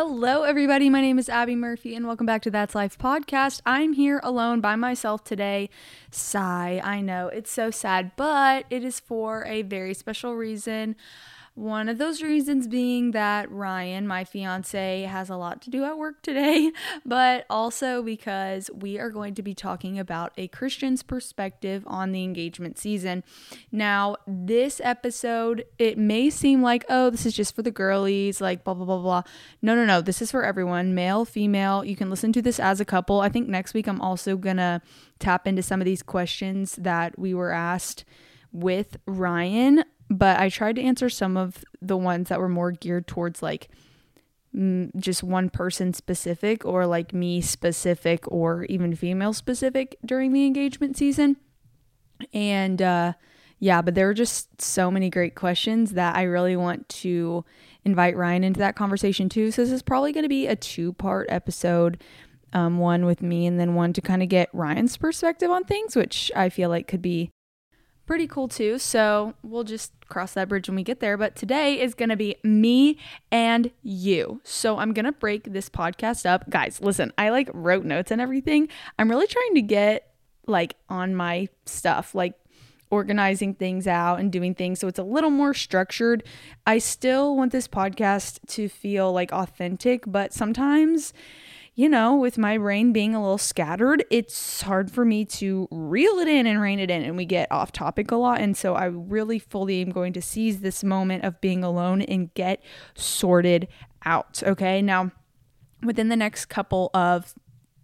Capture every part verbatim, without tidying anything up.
Hello, everybody. My name is Abby Murphy, and welcome back to That's Life podcast. I'm here alone by myself today. Sigh, I know, it's so sad, but it is for a very special reason. One of those reasons being that Ryan, my fiance, has a lot to do at work today, but also because we are going to be talking about a Christian's perspective on the engagement season. Now, this episode, it may seem like, oh, this is just for the girlies, like blah, blah, blah, blah. No, no, no. This is for everyone, male, female. You can listen to this as a couple. I think next week I'm also going to tap into some of these questions that we were asked with Ryan. But I tried to answer some of the ones that were more geared towards like m- just one person specific or like me specific or even female specific during the engagement season. And uh, yeah, but there were just so many great questions that I really want to invite Ryan into that conversation too. So this is probably going to be a two-part episode, um, one with me and then one to kind of get Ryan's perspective on things, which I feel like could be pretty cool too. So we'll just cross that bridge when we get there. But today is going to be me and you. So I'm going to break this podcast up. Guys, listen, I like wrote notes and everything. I'm really trying to get like on my stuff, like organizing things out and doing things so it's a little more structured. I still want this podcast to feel like authentic, but sometimes, you know, with my brain being a little scattered, it's hard for me to reel it in and rein it in, and we get off topic a lot. And so I really fully am going to seize this moment of being alone and get sorted out. Okay. Now, within the next couple of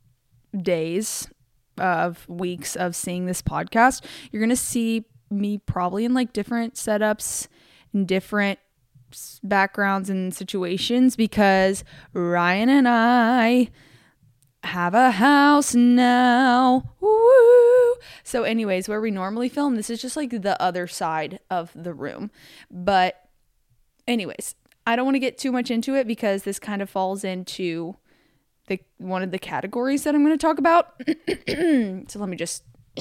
days, of weeks of seeing this podcast, you're going to see me probably in like different setups and different backgrounds and situations because Ryan and I have a house now. Woo! So anyways, where we normally film, this is just like the other side of the room. But anyways, I don't want to get too much into it because this kind of falls into the one of the categories that I'm going to talk about. So let me just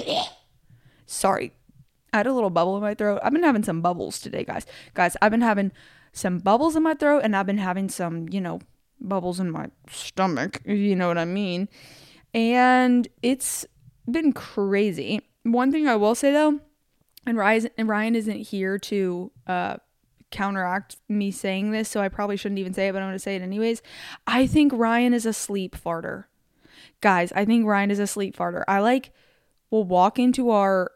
sorry. I had a little bubble in my throat. I've been having some bubbles today, guys. Guys, I've been having some bubbles in my throat and I've been having some, you know, bubbles in my stomach, if you know what I mean. And it's been crazy. One thing I will say though, and Ryan, and Ryan isn't here to uh, counteract me saying this, so I probably shouldn't even say it, but I'm going to say it anyways. I think Ryan is a sleep farter. Guys, I think Ryan is a sleep farter. I like will walk into our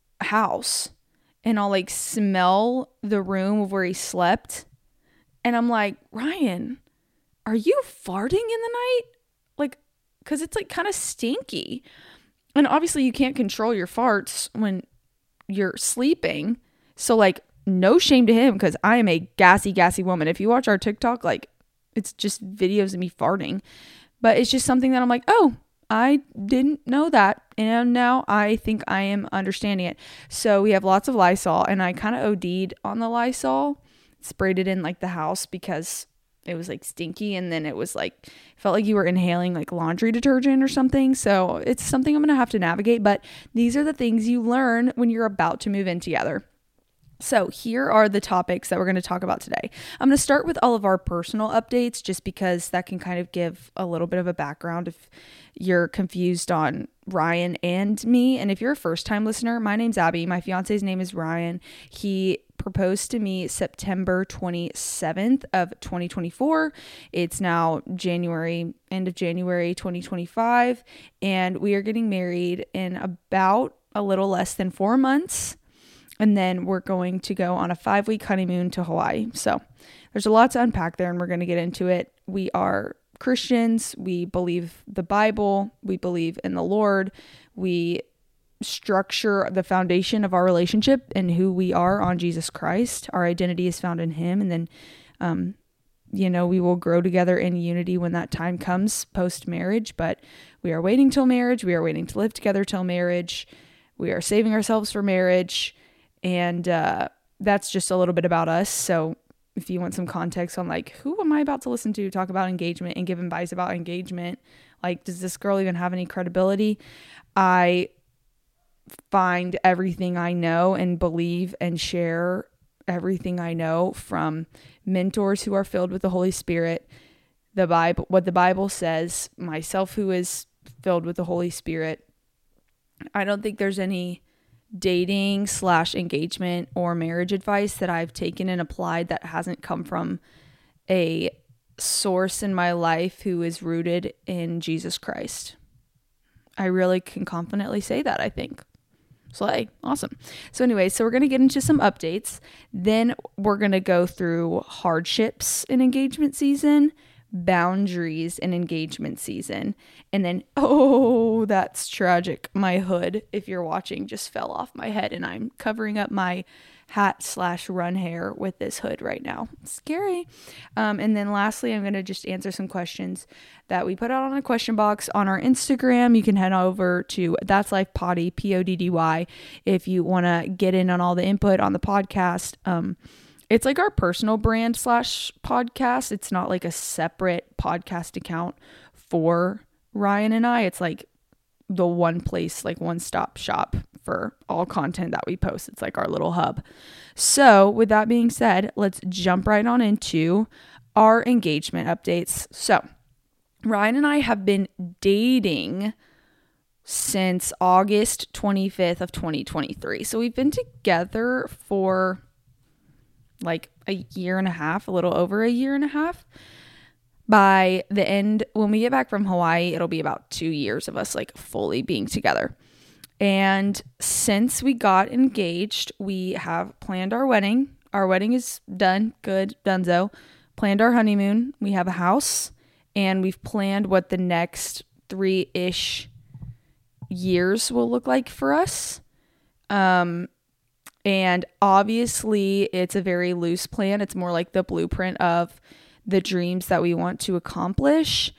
house and I'll like smell the room of where he slept. And I'm like, Ryan, are you farting in the night? Like, cause it's like kind of stinky. And obviously you can't control your farts when you're sleeping. So like, no shame to him because I am a gassy, gassy woman. If you watch our TikTok, like it's just videos of me farting. But it's just something that I'm like, oh, I didn't know that. And now I think I am understanding it. So we have lots of Lysol and I kind of O D'd on the Lysol. Sprayed it in like the house because it was like stinky. And then it was like, felt like you were inhaling like laundry detergent or something. So it's something I'm going to have to navigate. But these are the things you learn when you're about to move in together. So here are the topics that we're going to talk about today. I'm going to start with all of our personal updates just because that can kind of give a little bit of a background if you're confused on Ryan and me. And if you're a first time listener, my name's Abby. My fiance's name is Ryan. He proposed to me September twenty-seventh of twenty twenty-four. It's now January, end of January twenty twenty-five. And we are getting married in about a little less than four months. And then we're going to go on a five-week honeymoon to Hawaii. So there's a lot to unpack there, and we're going to get into it. We are Christians. We believe the Bible. We believe in the Lord. We structure the foundation of our relationship and who we are on Jesus Christ. Our identity is found in Him. And then, um, you know, we will grow together in unity when that time comes post-marriage. But we are waiting till marriage. We are waiting to live together till marriage. We are saving ourselves for marriage. And uh, that's just a little bit about us. So if you want some context on like, who am I about to listen to talk about engagement and give advice about engagement? Like, does this girl even have any credibility? I find everything I know and believe and share everything I know from mentors who are filled with the Holy Spirit the Bible, what the Bible says, myself who is filled with the Holy Spirit, I don't think there's any dating slash engagement or marriage advice that I've taken and applied that hasn't come from a source in my life who is rooted in Jesus Christ. I really can confidently say that, I think. Slay. Awesome. So anyway, so we're going to get into some updates. Then we're going to go through hardships in engagement season, boundaries in engagement season, and then, oh, that's tragic. My hood, if you're watching, just fell off my head and I'm covering up my hat slash run hair with this hood right now. It's scary. Um, and then lastly, I'm going to just answer some questions that we put out on a question box on our Instagram. You can head over to That's Life Poddy, P O D D Y, if you want to get in on all the input on the podcast. Um, it's like our personal brand slash podcast. It's not like a separate podcast account for Ryan and I. It's like the one place, like one stop shop for all content that we post. It's like our little hub. So with that being said, let's jump right on into our engagement updates. So Ryan and I have been dating since August twenty-fifth of twenty twenty-three. So we've been together for like a year and a half, a little over a year and a half. By the end, when we get back from Hawaii, it'll be about two years of us like fully being together. And since we got engaged, we have planned our wedding. Our wedding is done. Good. Dunzo. Planned our honeymoon. We have a house. And we've planned what the next three-ish years will look like for us. Um, and obviously, it's a very loose plan. It's more like the blueprint of the dreams that we want to accomplish.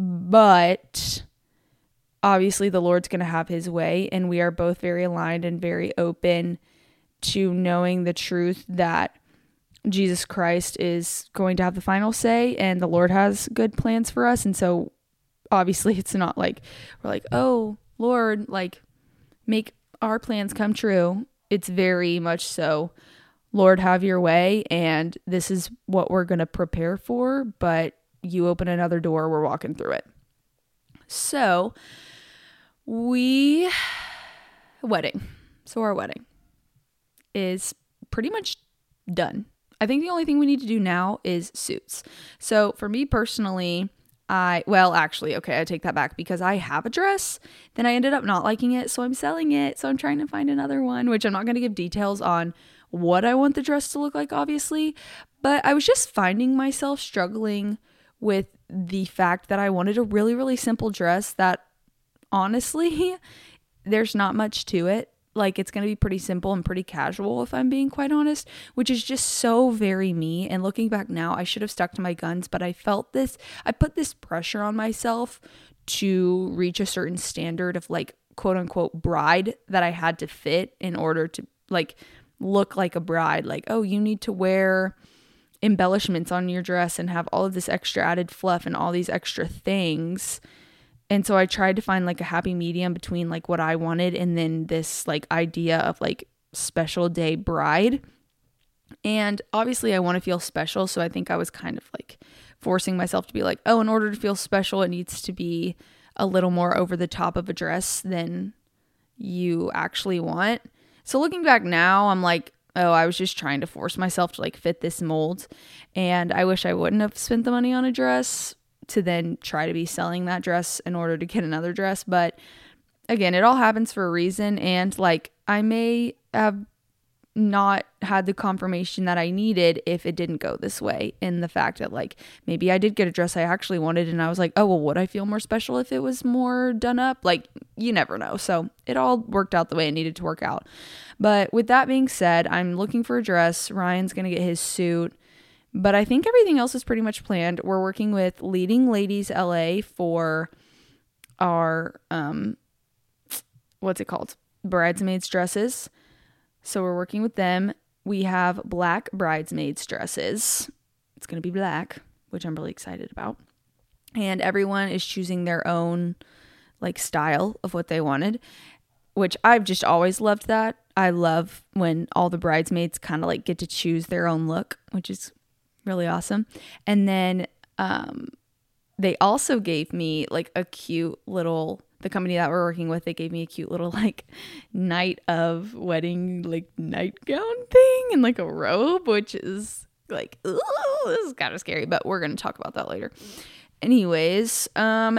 But obviously the Lord's going to have his way, and we are both very aligned and very open to knowing the truth that Jesus Christ is going to have the final say and the Lord has good plans for us. And so obviously it's not like we're like, oh Lord, like make our plans come true. It's very much so, Lord, have your way, and this is what we're going to prepare for, but you open another door, we're walking through it. So we, wedding. So our wedding is pretty much done. I think the only thing we need to do now is suits. So for me personally, I, well, actually, okay, I take that back because I have a dress, then I ended up not liking it, so I'm selling it. So I'm trying to find another one, which I'm not going to give details on what I want the dress to look like, obviously, but I was just finding myself struggling with the fact that I wanted a really, really simple dress that honestly, there's not much to it. Like, it's going to be pretty simple and pretty casual, if I'm being quite honest, which is just so very me. And looking back now, I should have stuck to my guns, but I felt this, I put this pressure on myself to reach a certain standard of like, quote unquote, bride that I had to fit in order to like look like a bride. Like, oh, you need to wear embellishments on your dress and have all of this extra added fluff and all these extra things. And so I tried to find like a happy medium between like what I wanted and then this like idea of like special day bride. And obviously I want to feel special. So I think I was kind of like forcing myself to be like, oh, in order to feel special, it needs to be a little more over the top of a dress than you actually want. So looking back now, I'm like, oh, I was just trying to force myself to like fit this mold. And I wish I wouldn't have spent the money on a dress to then try to be selling that dress in order to get another dress. But again, it all happens for a reason. And like, I may have not had the confirmation that I needed if it didn't go this way. In the fact that like, maybe I did get a dress I actually wanted and I was like, oh, well, would I feel more special if it was more done up? Like, you never know. So it all worked out the way it needed to work out. But with that being said, I'm looking for a dress. Ryan's going to get his suit. But I think everything else is pretty much planned. We're working with Leading Ladies L A for our, um, what's it called? Bridesmaids dresses. So we're working with them. We have black bridesmaids dresses. It's going to be black, which I'm really excited about. And everyone is choosing their own like style of what they wanted, which I've just always loved that. I love when all the bridesmaids kind of like get to choose their own look, which is really awesome. And then um, they also gave me like a cute little, the company that we're working with, they gave me a cute little like night of wedding, like nightgown thing and like a robe, which is like, ooh, this is kind of scary, but we're going to talk about that later. Anyways, um,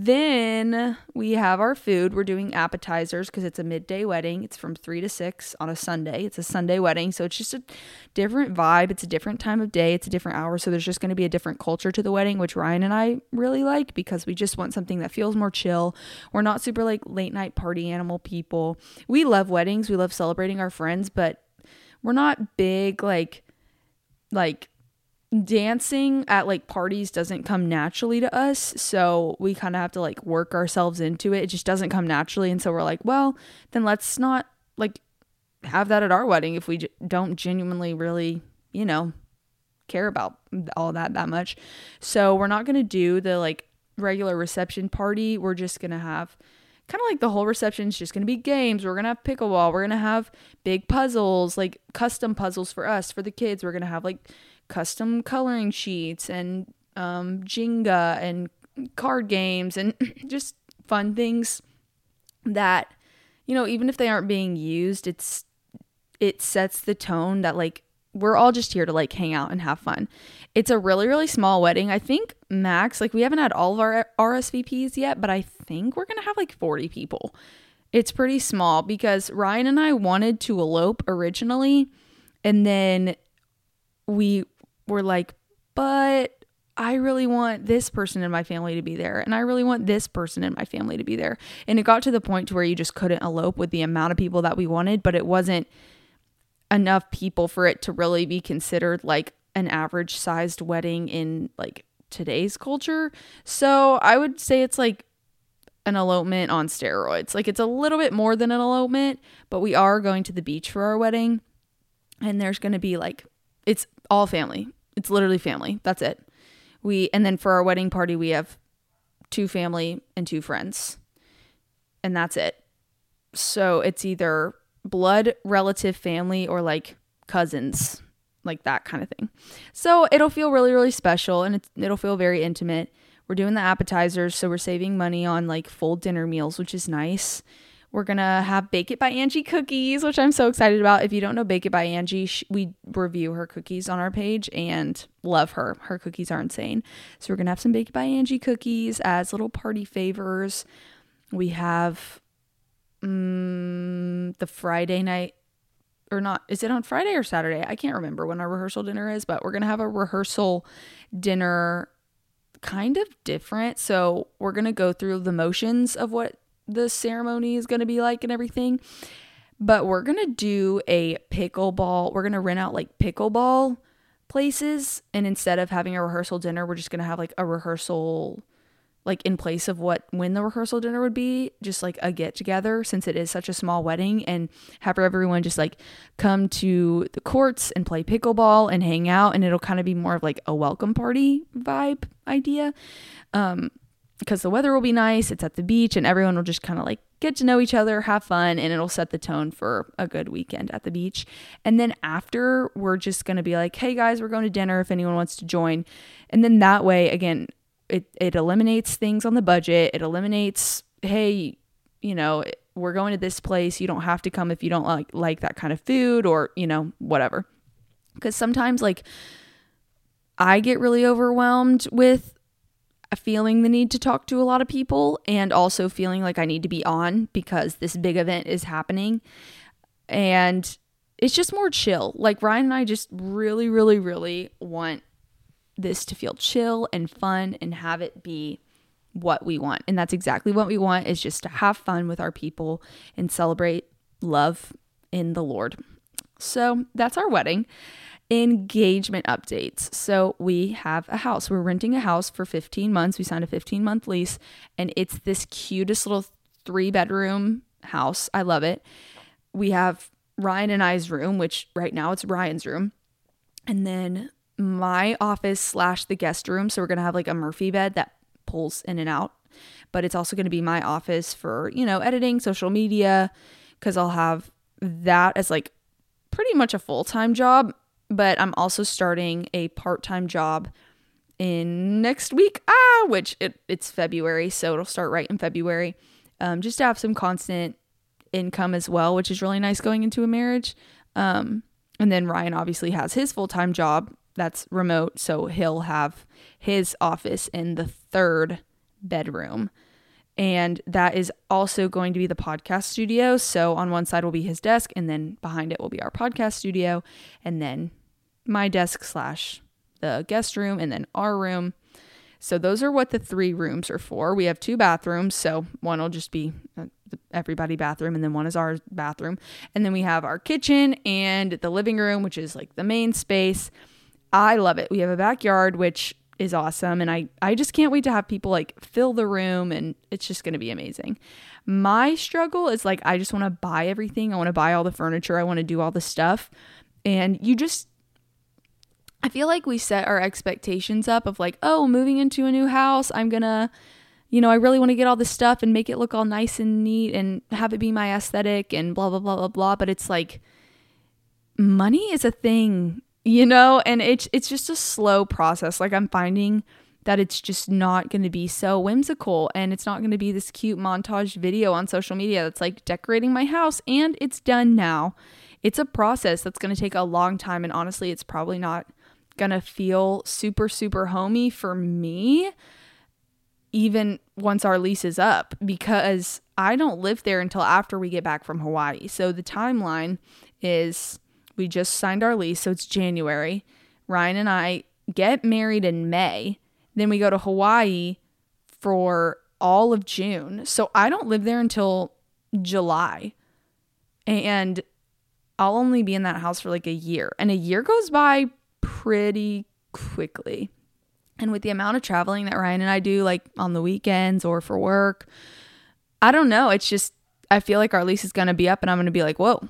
then we have our food. We're doing appetizers because it's a midday wedding. It's from three to six on a Sunday. It's a Sunday wedding, so it's just a different vibe. It's a different time of day. It's a different hour, so there's just going to be a different culture to the wedding, which Ryan and I really like because we just want something that feels more chill. We're not super like late night party animal people. We love weddings. We love celebrating our friends, but we're not big like like dancing at like parties doesn't come naturally to us, so we kind of have to like work ourselves into it. It just doesn't come naturally, and so we're like, well, then let's not like have that at our wedding if we j- don't genuinely really, you know, care about all that that much. So we're not going to do the like regular reception party. We're just going to have kind of like the whole reception is just going to be games. We're going to have pickleball. We're going to have big puzzles, like custom puzzles for us, for the kids. We're going to have like custom coloring sheets and um, Jenga and card games and just fun things that, you know, even if they aren't being used, it's it sets the tone that like we're all just here to like hang out and have fun. It's a really, really small wedding. I think max, like we haven't had all of our R S V Ps yet, but I think we're going to have like forty people. It's pretty small because Ryan and I wanted to elope originally, and then we were like, but I really want this person in my family to be there, and I really want this person in my family to be there. And it got to the point to where you just couldn't elope with the amount of people that we wanted, but it wasn't enough people for it to really be considered like an average sized wedding in like today's culture. So I would say it's like an elopement on steroids. Like it's a little bit more than an elopement, but we are going to the beach for our wedding, and there's going to be like, it's all family. It's literally family. That's it. We, and then for our wedding party, we have two family and two friends, and that's it. So it's either blood relative family or like cousins, like that kind of thing. So it'll feel really, really special, and it's, it'll feel very intimate. We're doing the appetizers, so we're saving money on like full dinner meals, which is nice. We're going to have Bake It by Angie cookies, which I'm so excited about. If you don't know Bake It by Angie, sh- we review her cookies on our page and love her. Her cookies are insane. So we're going to have some Bake It by Angie cookies as little party favors. We have um, the Friday night, or not, is it on Friday or Saturday? I can't remember when our rehearsal dinner is, but we're going to have a rehearsal dinner kind of different. So we're going to go through the motions of what the ceremony is going to be like and everything, but we're going to do a pickleball. We're going to rent out like pickleball places, and instead of having a rehearsal dinner, we're just going to have like a rehearsal like in place of what when the rehearsal dinner would be, just like a get together, since it is such a small wedding, and have everyone just like come to the courts and play pickleball and hang out, and it'll kind of be more of like a welcome party vibe idea. Um because the weather will be nice, it's at the beach, and everyone will just kind of like get to know each other, have fun, and it'll set the tone for a good weekend at the beach. And then after, we're just going to be like, hey guys, we're going to dinner if anyone wants to join. And then that way, again, it, it eliminates things on the budget. It eliminates, hey, you know, we're going to this place, you don't have to come if you don't like, like that kind of food, or, you know, whatever. Because sometimes like I get really overwhelmed with feeling the need to talk to a lot of people, and also feeling like I need to be on because this big event is happening, and it's just more chill. Like Ryan and I just really, really, really want this to feel chill and fun and have it be what we want. And that's exactly what we want, is just to have fun with our people and celebrate love in the Lord. So that's our wedding. Engagement updates. So we have a house. We're renting a house for fifteen months. We signed a fifteen month lease, and it's this cutest little three bedroom house. I love it. We have Ryan and I's room, which right now it's Ryan's room, and then my office slash the guest room. So we're going to have like a Murphy bed that pulls in and out, but it's also going to be my office for, you know, editing, social media, because I'll have that as like pretty much a full-time job. But I'm also starting a part-time job in next week, ah, which it, it's February, so it'll start right in February. Um, just to have some constant income as well, which is really nice going into a marriage. Um, and then Ryan obviously has his full-time job that's remote, so he'll have his office in the third bedroom. And that is also going to be the podcast studio. So on one side will be his desk, and then behind it will be our podcast studio, and then my desk slash the guest room, and then our room. So those are what the three rooms are for. We have two bathrooms, so one will just be everybody bathroom, and then one is our bathroom. And then we have our kitchen and the living room, which is like the main space. I love it. We have a backyard, which is awesome, and I, I just can't wait to have people like fill the room, and it's just going to be amazing. My struggle is like I just want to buy everything. I want to buy all the furniture. I want to do all the stuff. And you just I feel like we set our expectations up of like, oh, moving into a new house, I'm gonna, you know, I really want to get all this stuff and make it look all nice and neat and have it be my aesthetic and blah, blah, blah, blah, blah. But it's like, money is a thing, you know, and it's, it's just a slow process. Like I'm finding that it's just not going to be so whimsical, and it's not going to be this cute montage video on social media that's like decorating my house and it's done now. It's a process that's going to take a long time. And honestly, it's probably not gonna feel super, super homey for me, even once our lease is up, because I don't live there until after we get back from Hawaii. So the timeline is we just signed our lease, so it's January. Ryan and I get married in May. Then we go to Hawaii for all of June. So I don't live there until July. And I'll only be in that house for like a year. And a year goes by pretty quickly. And with the amount of traveling that Ryan and I do, like on the weekends or for work, I don't know. It's just, I feel like our lease is going to be up and I'm going to be like, whoa.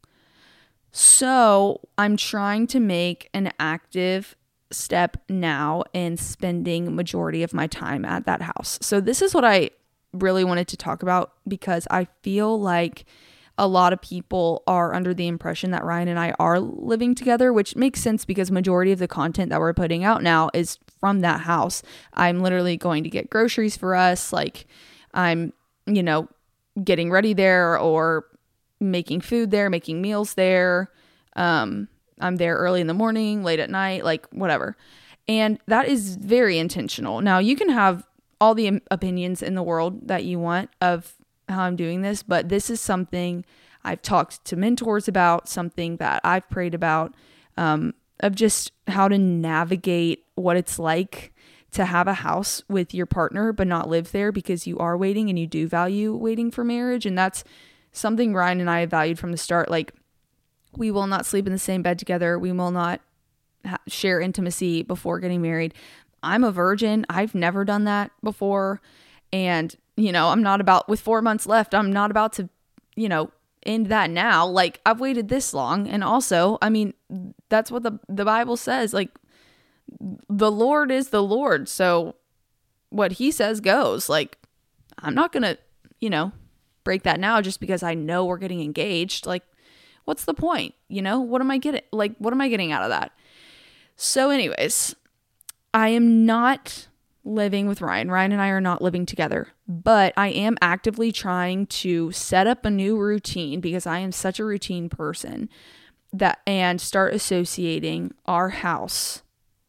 So I'm trying to make an active step now in spending majority of my time at that house. So this is what I really wanted to talk about, because I feel like a lot of people are under the impression that Ryan and I are living together, which makes sense because majority of the content that we're putting out now is from that house. I'm literally going to get groceries for us. Like I'm, you know, getting ready there or making food there, making meals there. Um, I'm there early in the morning, late at night, like whatever. And that is very intentional. Now you can have all the opinions in the world that you want of how I'm doing this, but this is something I've talked to mentors about, something that I've prayed about, um, of just how to navigate what it's like to have a house with your partner but not live there, because you are waiting and you do value waiting for marriage. And that's something Ryan and I have valued from the start. Like, we will not sleep in the same bed together. We will not ha- share intimacy before getting married. I'm a virgin. I've never done that before. And, you know, I'm not about, with four months left, I'm not about to, you know, end that now. Like, I've waited this long. And also, I mean, that's what the, the Bible says. Like, the Lord is the Lord. So what he says goes. Like, I'm not going to, you know, break that now just because I know we're getting engaged. Like, what's the point? You know, what am I getting? Like, what am I getting out of that? So anyways, I am not living with Ryan. Ryan and I are not living together, but I am actively trying to set up a new routine, because I am such a routine person, that and start associating our house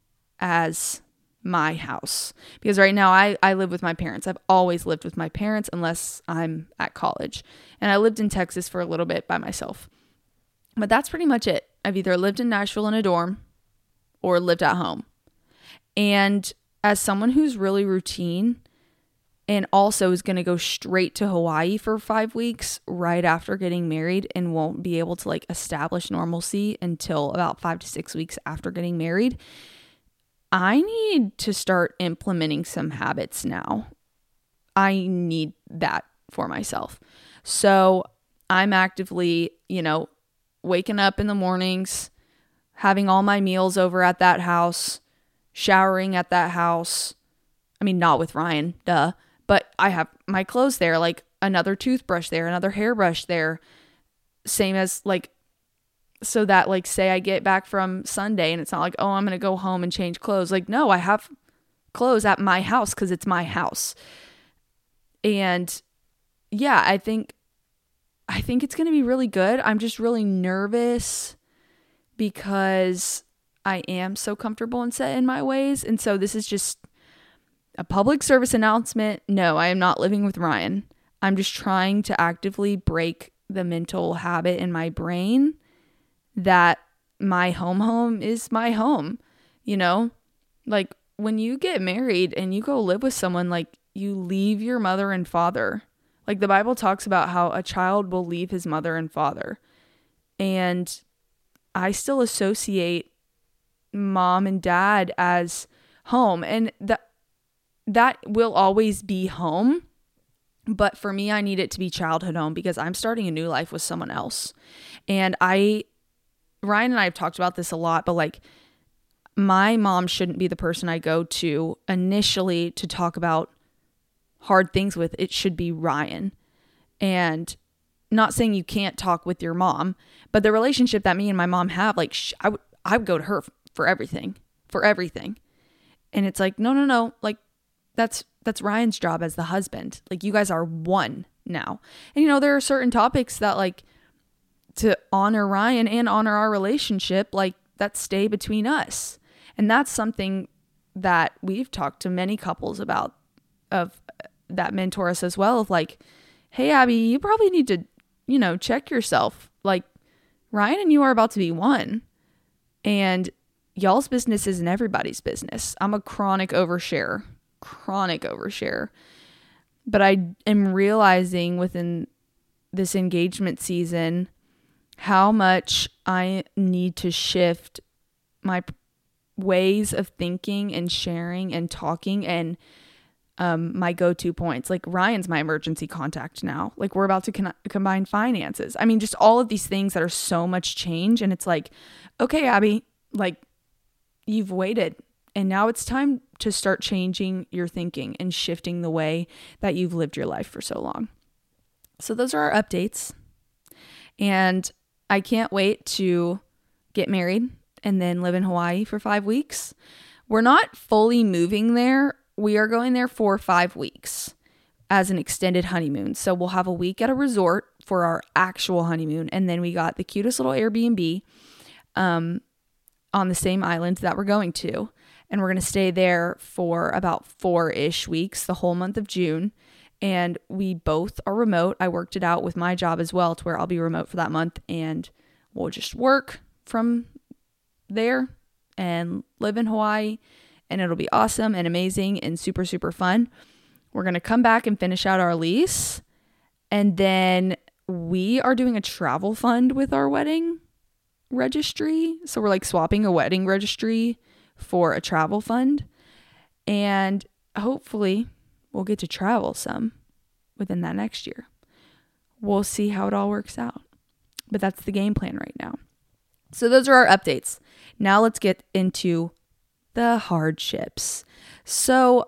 as my house. Because right now I, I live with my parents. I've always lived with my parents unless I'm at college. And I lived in Texas for a little bit by myself. But that's pretty much it. I've either lived in Nashville in a dorm or lived at home. And as someone who's really routine and also is going to go straight to Hawaii for five weeks right after getting married and won't be able to like establish normalcy until about five to six weeks after getting married, I need to start implementing some habits now. I need that for myself. So I'm actively, you know, waking up in the mornings, having all my meals over at that house, showering at that house. I mean, not with Ryan, duh. But I have my clothes there, like another toothbrush there, another hairbrush there. Same as like, so that like, say I get back from Sunday and it's not like, oh, I'm going to go home and change clothes. Like, no, I have clothes at my house because it's my house. And yeah, I think I think it's going to be really good. I'm just really nervous because I am so comfortable and set in my ways. And so this is just a public service announcement. No, I am not living with Ryan. I'm just trying to actively break the mental habit in my brain that my home home is my home. You know, like when you get married and you go live with someone, like you leave your mother and father. Like the Bible talks about how a child will leave his mother and father. And I still associate mom and dad as home. And that that will always be home. But for me, I need it to be childhood home because I'm starting a new life with someone else. And I, Ryan and I have talked about this a lot, but like my mom shouldn't be the person I go to initially to talk about hard things with. It should be Ryan. And not saying you can't talk with your mom, but the relationship that me and my mom have, like sh- I would, I would go to her for everything, for everything. And it's like, no, no, no. Like that's, that's Ryan's job as the husband. Like you guys are one now. And you know, there are certain topics that like to honor Ryan and honor our relationship, like that stay between us. And that's something that we've talked to many couples about, of that mentor us as well, of like, hey, Abby, you probably need to, you know, check yourself. Like Ryan and you are about to be one, and y'all's business isn't everybody's business. I'm a chronic overshare, chronic overshare. But I am realizing within this engagement season how much I need to shift my ways of thinking and sharing and talking and um, my go-to points. Like Ryan's my emergency contact now. Like we're about to con- combine finances. I mean, just all of these things that are so much change. And it's like, okay, Abby, like you've waited and now it's time to start changing your thinking and shifting the way that you've lived your life for so long. So those are our updates. And I can't wait to get married and then live in Hawaii for five weeks. We're not fully moving there. We are going there for five weeks as an extended honeymoon. So we'll have a week at a resort for our actual honeymoon. And then we got the cutest little Airbnb um, on the same island that we're going to. And we're going to stay there for about four-ish weeks, the whole month of June. And we both are remote. I worked it out with my job as well to where I'll be remote for that month. And we'll just work from there and live in Hawaii. And it'll be awesome and amazing and super, super fun. We're going to come back and finish out our lease. And then we are doing a travel fund with our wedding registry. So we're like swapping a wedding registry for a travel fund. And hopefully we'll get to travel some within that next year. We'll see how it all works out. But that's the game plan right now. So those are our updates. Now let's get into the hardships. So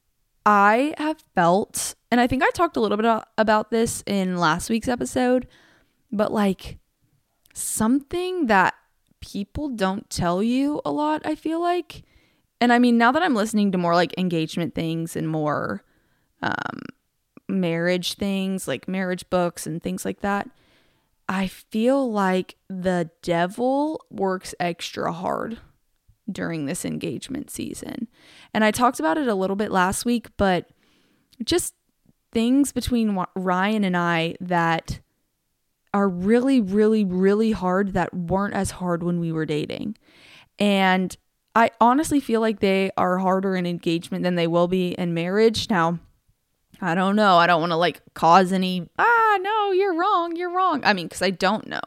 I have felt, and I think I talked a little bit about this in last week's episode, but like something that people don't tell you a lot, I feel like. And I mean, now that I'm listening to more like engagement things and more um, marriage things, like marriage books and things like that, I feel like the devil works extra hard during this engagement season. And I talked about it a little bit last week, but just things between Ryan and I that are really, really, really hard that weren't as hard when we were dating. And I honestly feel like they are harder in engagement than they will be in marriage. Now, I don't know. I don't want to like cause any, ah, no, you're wrong. You're wrong. I mean, because I don't know.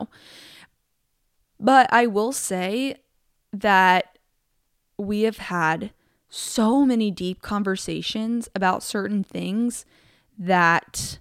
But I will say that we have had so many deep conversations about certain things that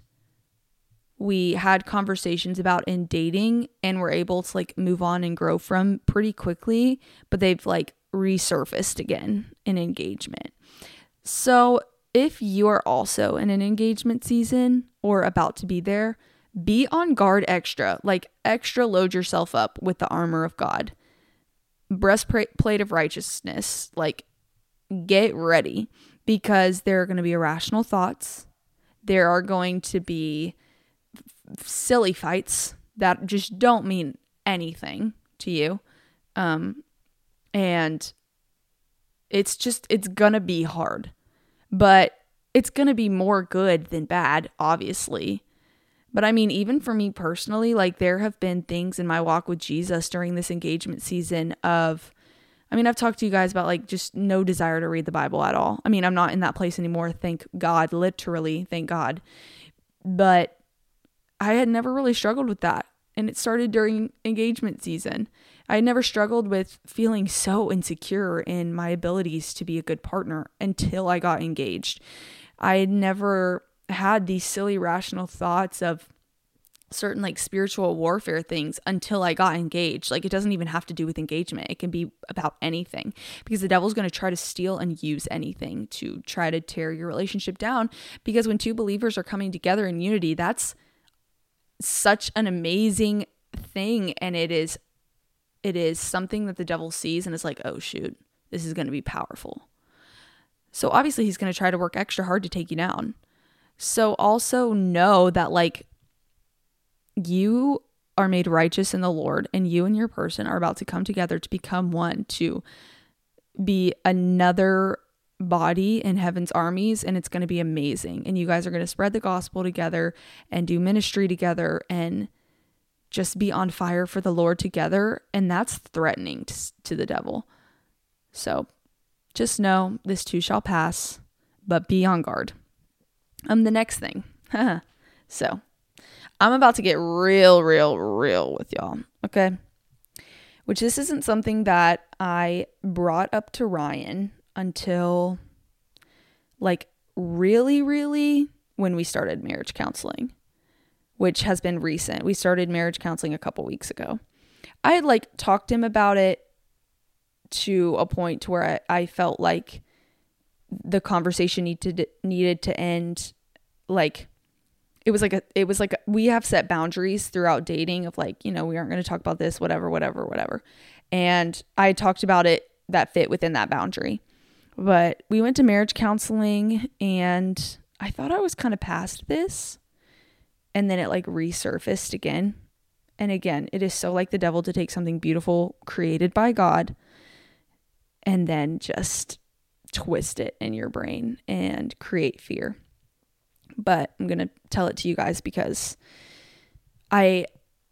we had conversations about in dating and were able to like move on and grow from pretty quickly, but they've like resurfaced again in engagement. So if you are also in an engagement season or about to be there, be on guard extra, like extra load yourself up with the armor of God. Breastplate of righteousness, like get ready, because there are going to be irrational thoughts. There are going to be f- silly fights that just don't mean anything to you. Um, and it's just, it's going to be hard, but it's going to be more good than bad, obviously. But I mean, even for me personally, like there have been things in my walk with Jesus during this engagement season of, I mean, I've talked to you guys about like just no desire to read the Bible at all. I mean, I'm not in that place anymore. Thank God, literally, thank God. But I had never really struggled with that. And it started during engagement season. I had never struggled with feeling so insecure in my abilities to be a good partner until I got engaged. I had never had these silly rational thoughts of certain like spiritual warfare things until I got engaged. Like it doesn't even have to do with engagement. It can be about anything, because the devil's going to try to steal and use anything to try to tear your relationship down. Because when two believers are coming together in unity, that's such an amazing thing. And it is, it is something that the devil sees and is like, oh shoot, this is going to be powerful. So obviously he's going to try to work extra hard to take you down. So also know that like you are made righteous in the Lord, and you and your person are about to come together to become one, to be another body in heaven's armies, and it's going to be amazing. And you guys are going to spread the gospel together and do ministry together and just be on fire for the Lord together. And that's threatening to, to the devil. So just know this too shall pass, but be on guard. Um, the next thing. So I'm about to get real, real, real with y'all. Okay. Which this isn't something that I brought up to Ryan until like really, really when we started marriage counseling, which has been recent. We started marriage counseling a couple weeks ago. I had like talked to him about it to a point to where I, I felt like the conversation needed needed to end. Like it was like a, it was like a, we have set boundaries throughout dating of like, you know, we aren't going to talk about this, whatever, whatever, whatever. And I talked about it that fit within that boundary. But we went to marriage counseling and I thought I was kind of past this. And then it like resurfaced again. And again, it is so like the devil to take something beautiful created by God and then just twist it in your brain and create fear. But I'm going to tell it to you guys because I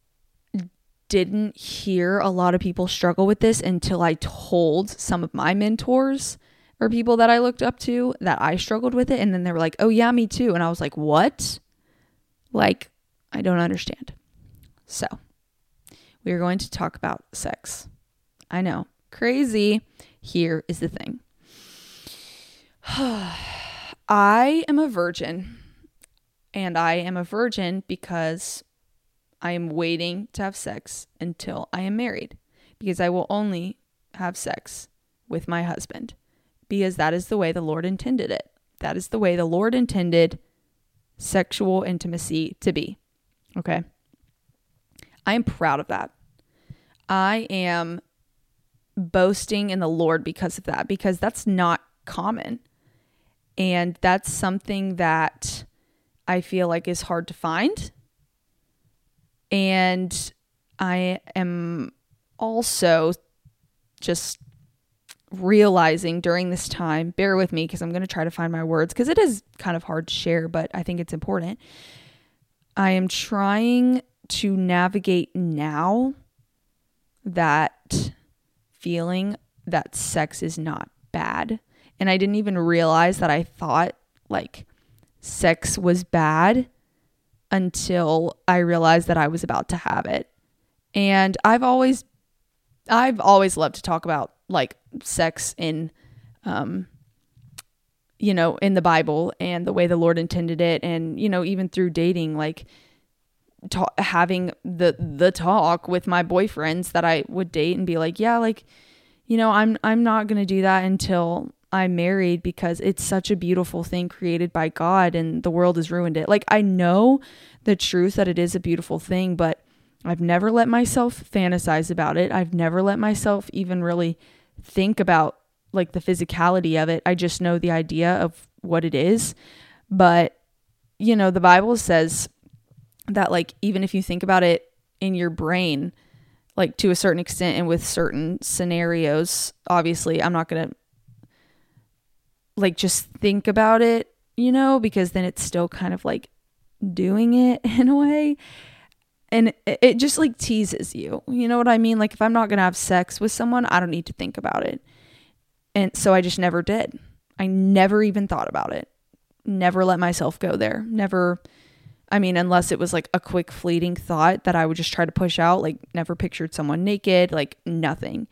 didn't hear a lot of people struggle with this until I told some of my mentors or people that I looked up to that I struggled with it. And then they were like, oh yeah, me too. And I was like, what? Like, I don't understand. So we are going to talk about sex. I know, crazy. Here is the thing. I am a virgin, and I am a virgin because I am waiting to have sex until I am married, because I will only have sex with my husband, because that is the way the Lord intended it. That is the way the Lord intended sexual intimacy to be. Okay. I am proud of that. I am boasting in the Lord because of that, because that's not common. And that's something that I feel like is hard to find. And I am also just realizing during this time, bear with me because I'm going to try to find my words because it is kind of hard to share, but I think it's important. I am trying to navigate now that feeling that sex is not bad. And I didn't even realize that I thought like sex was bad until I realized that I was about to have it. And I've always, I've always loved to talk about like sex in, um, you know, in the Bible and the way the Lord intended it. And, you know, even through dating, like ta- having the, the talk with my boyfriends that I would date and be like, yeah, like, you know, I'm, I'm not going to do that until I'm married because it's such a beautiful thing created by God and the world has ruined it. Like, I know the truth that it is a beautiful thing, but I've never let myself fantasize about it. I've never let myself even really think about like the physicality of it. I just know the idea of what it is. But, you know, the Bible says that like, even if you think about it in your brain, like to a certain extent and with certain scenarios, obviously I'm not going to like just think about it, you know, because then it's still kind of like doing it in a way. And it, it just like teases you. You know what I mean? Like if I'm not going to have sex with someone, I don't need to think about it. And so I just never did. I never even thought about it. Never let myself go there. Never, I mean, unless it was like a quick fleeting thought that I would just try to push out, like never pictured someone naked, like nothing.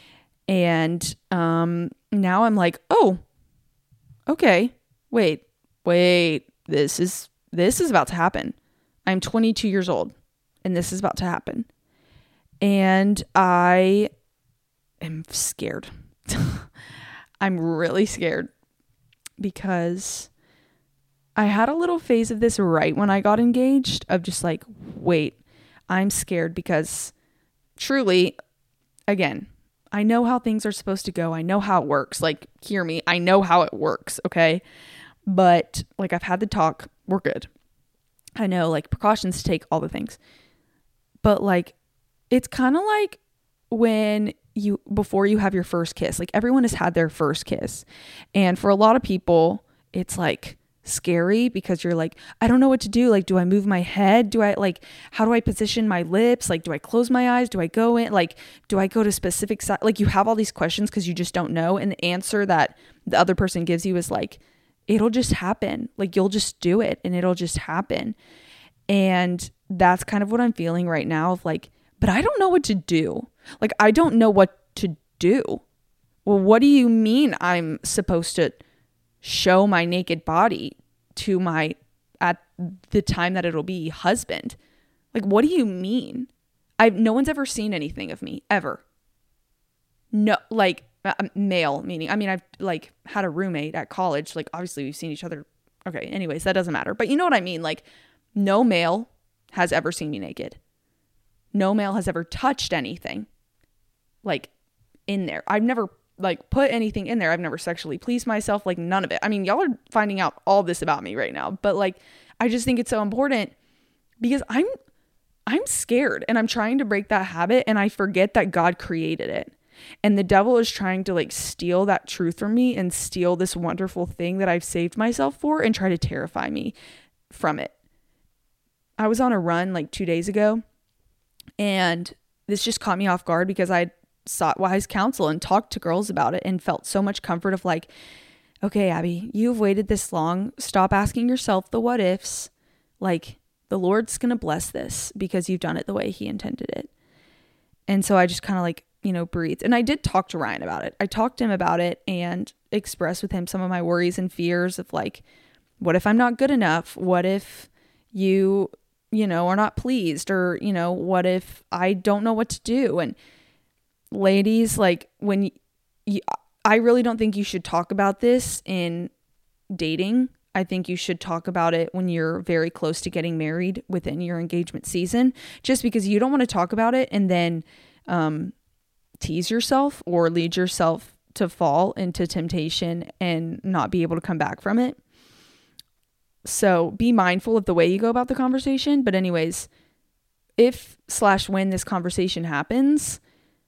And um, now I'm like, oh, okay, wait, wait, this is, this is about to happen. I'm twenty-two years old and this is about to happen. And I am scared. I'm really scared because I had a little phase of this right when I got engaged of just like, wait, I'm scared because truly, again, I know how things are supposed to go. I know how it works. Like, hear me. I know how it works. Okay. But like, I've had the talk. We're good. I know like precautions to take, all the things. But like, it's kind of like when you, before you have your first kiss, like everyone has had their first kiss. And for a lot of people, it's like scary because you're like, I don't know what to do. Like, do I move my head? Do I like, how do I position my lips? Like, do I close my eyes? Do I go in? Like, do I go to specific side? Like you have all these questions because you just don't know. And the answer that the other person gives you is like, it'll just happen. Like you'll just do it and it'll just happen. And that's kind of what I'm feeling right now of like, but I don't know what to do. Like, I don't know what to do. Well, what do you mean I'm supposed to show my naked body to my, at the time that it'll be husband? Like, what do you mean? I've, no one's ever seen anything of me, ever. No, like, uh, male, meaning, I mean, I've, like, had a roommate at college. Like, obviously, we've seen each other. Okay, anyways, that doesn't matter. But you know what I mean? Like, no male has ever seen me naked. No male has ever touched anything, like, in there. I've never, like, put anything in there. I've never sexually pleased myself, like, none of it. I mean, y'all are finding out all this about me right now. But, like, I just think it's so important because I'm, I'm scared and I'm trying to break that habit and I forget that God created it. And the devil is trying to, like, steal that truth from me and steal this wonderful thing that I've saved myself for and try to terrify me from it. I was on a run, like, two days ago. And this just caught me off guard because I sought wise counsel and talked to girls about it and felt so much comfort of like, okay, Abby, you've waited this long. Stop asking yourself the what ifs. Like, the Lord's going to bless this because you've done it the way he intended it. And so I just kind of like, you know, breathed. And I did talk to Ryan about it. I talked to him about it and expressed with him some of my worries and fears of like, what if I'm not good enough? What if you... you know, are not pleased, or, you know, what if I don't know what to do? And ladies, like, when you, you, I really don't think you should talk about this in dating. I think you should talk about it when you're very close to getting married within your engagement season, just because you don't want to talk about it and then um, tease yourself or lead yourself to fall into temptation and not be able to come back from it. So be mindful of the way you go about the conversation. But anyways, if slash when this conversation happens,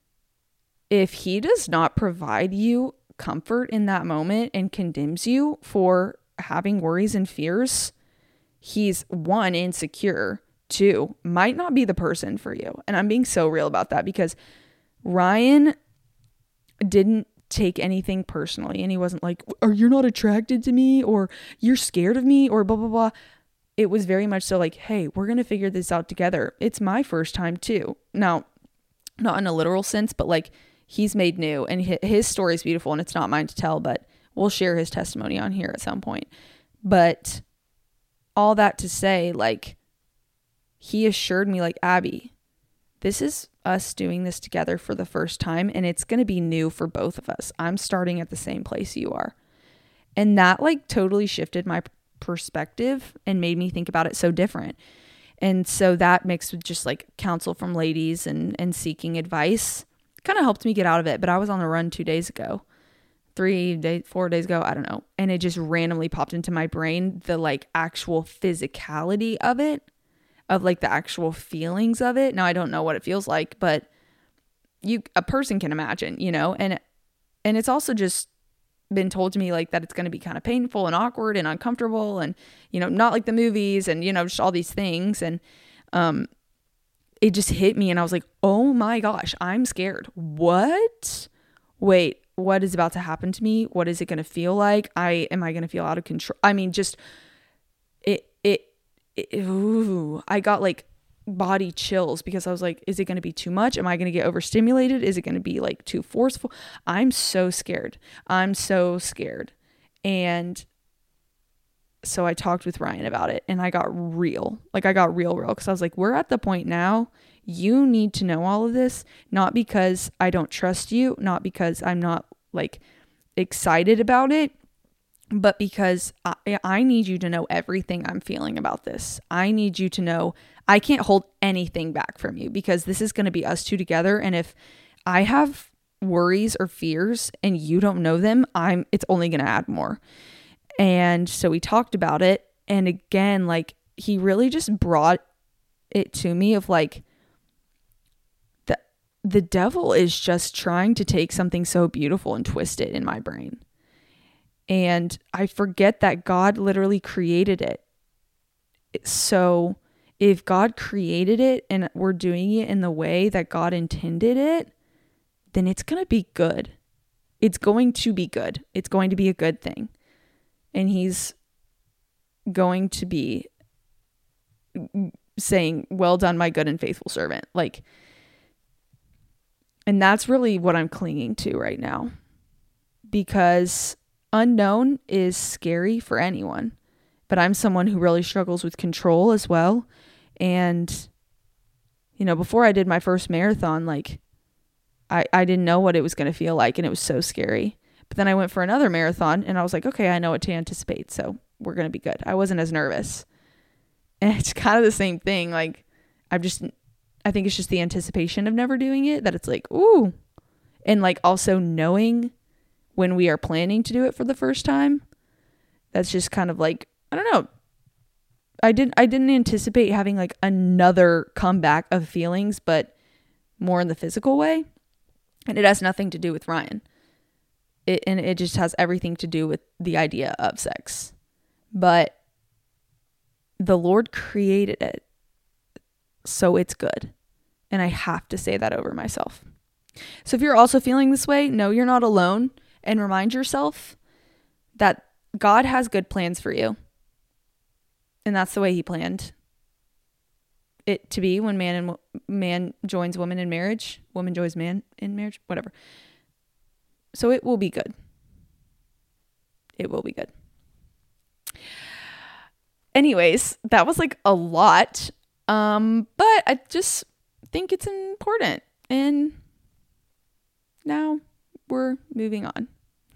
if he does not provide you comfort in that moment and condemns you for having worries and fears, he's one, insecure, two, might not be the person for you. And I'm being so real about that because Ryan didn't take anything personally, and he wasn't like, are you not attracted to me, or you're scared of me, or blah blah blah. It was very much so like, hey, we're gonna figure this out together. It's my first time too. Now, not in a literal sense, but like, he's made new, and his story is beautiful, and it's not mine to tell, but we'll share his testimony on here at some point. But all that to say, like, he assured me, like, Abby, this is us doing this together for the first time, and it's going to be new for both of us. I'm starting at the same place you are. And that, like, totally shifted my perspective and made me think about it so different. And so that mixed with just, like, counsel from ladies and, and seeking advice kind of helped me get out of it. But I was on a run two days ago. three days, four days ago, I don't know. And it just randomly popped into my brain, the like actual physicality of it, of like the actual feelings of it. Now I don't know what it feels like, but you, a person can imagine, you know, and, and it's also just been told to me like that it's going to be kind of painful and awkward and uncomfortable and, you know, not like the movies and, you know, just all these things. And, um, it just hit me and I was like, oh my gosh, I'm scared. What? Wait, what is about to happen to me? What is it going to feel like? I, am I going to feel out of control? I mean, just it, it, it ooh, I got like body chills because I was like, is it going to be too much? Am I going to get overstimulated? Is it going to be like too forceful? I'm so scared. I'm so scared. And so I talked with Ryan about it and I got real, like I got real, real. Cause I was like, we're at the point now, you need to know all of this, not because I don't trust you, not because I'm not like excited about it, but because I, I need you to know everything I'm feeling about this. I need you to know I can't hold anything back from you because this is going to be us two together. And if I have worries or fears and you don't know them, I'm, it's only going to add more. And so we talked about it. And again, like he really just brought it to me of like, the, the devil is just trying to take something so beautiful and twist it in my brain. And I forget that God literally created it. So if God created it and we're doing it in the way that God intended it, then it's going to be good. It's going to be good. It's going to be a good thing. And he's going to be saying, well done, my good and faithful servant. Like, and that's really what I'm clinging to right now, because unknown is scary for anyone, but I'm someone who really struggles with control as well. And, you know, before I did my first marathon, like I, I didn't know what it was going to feel like. And it was so scary. But then I went for another marathon and I was like, okay, I know what to anticipate. So we're going to be good. I wasn't as nervous. And it's kind of the same thing. Like I've just, I think it's just the anticipation of never doing it that it's like, ooh. And like also knowing when we are planning to do it for the first time, that's just kind of like, I don't know. I didn't, I didn't anticipate having like another comeback of feelings, but more in the physical way. And it has nothing to do with Ryan. It, and it just has everything to do with the idea of sex. But the Lord created it, so it's good. And I have to say that over myself. So if you're also feeling this way, know you're not alone, and remind yourself that God has good plans for you. And that's the way he planned it to be when man and man joins woman in marriage, woman joins man in marriage, whatever. So it will be good. It will be good. Anyways, that was like a lot. Um, but I just think it's important. And now we're moving on.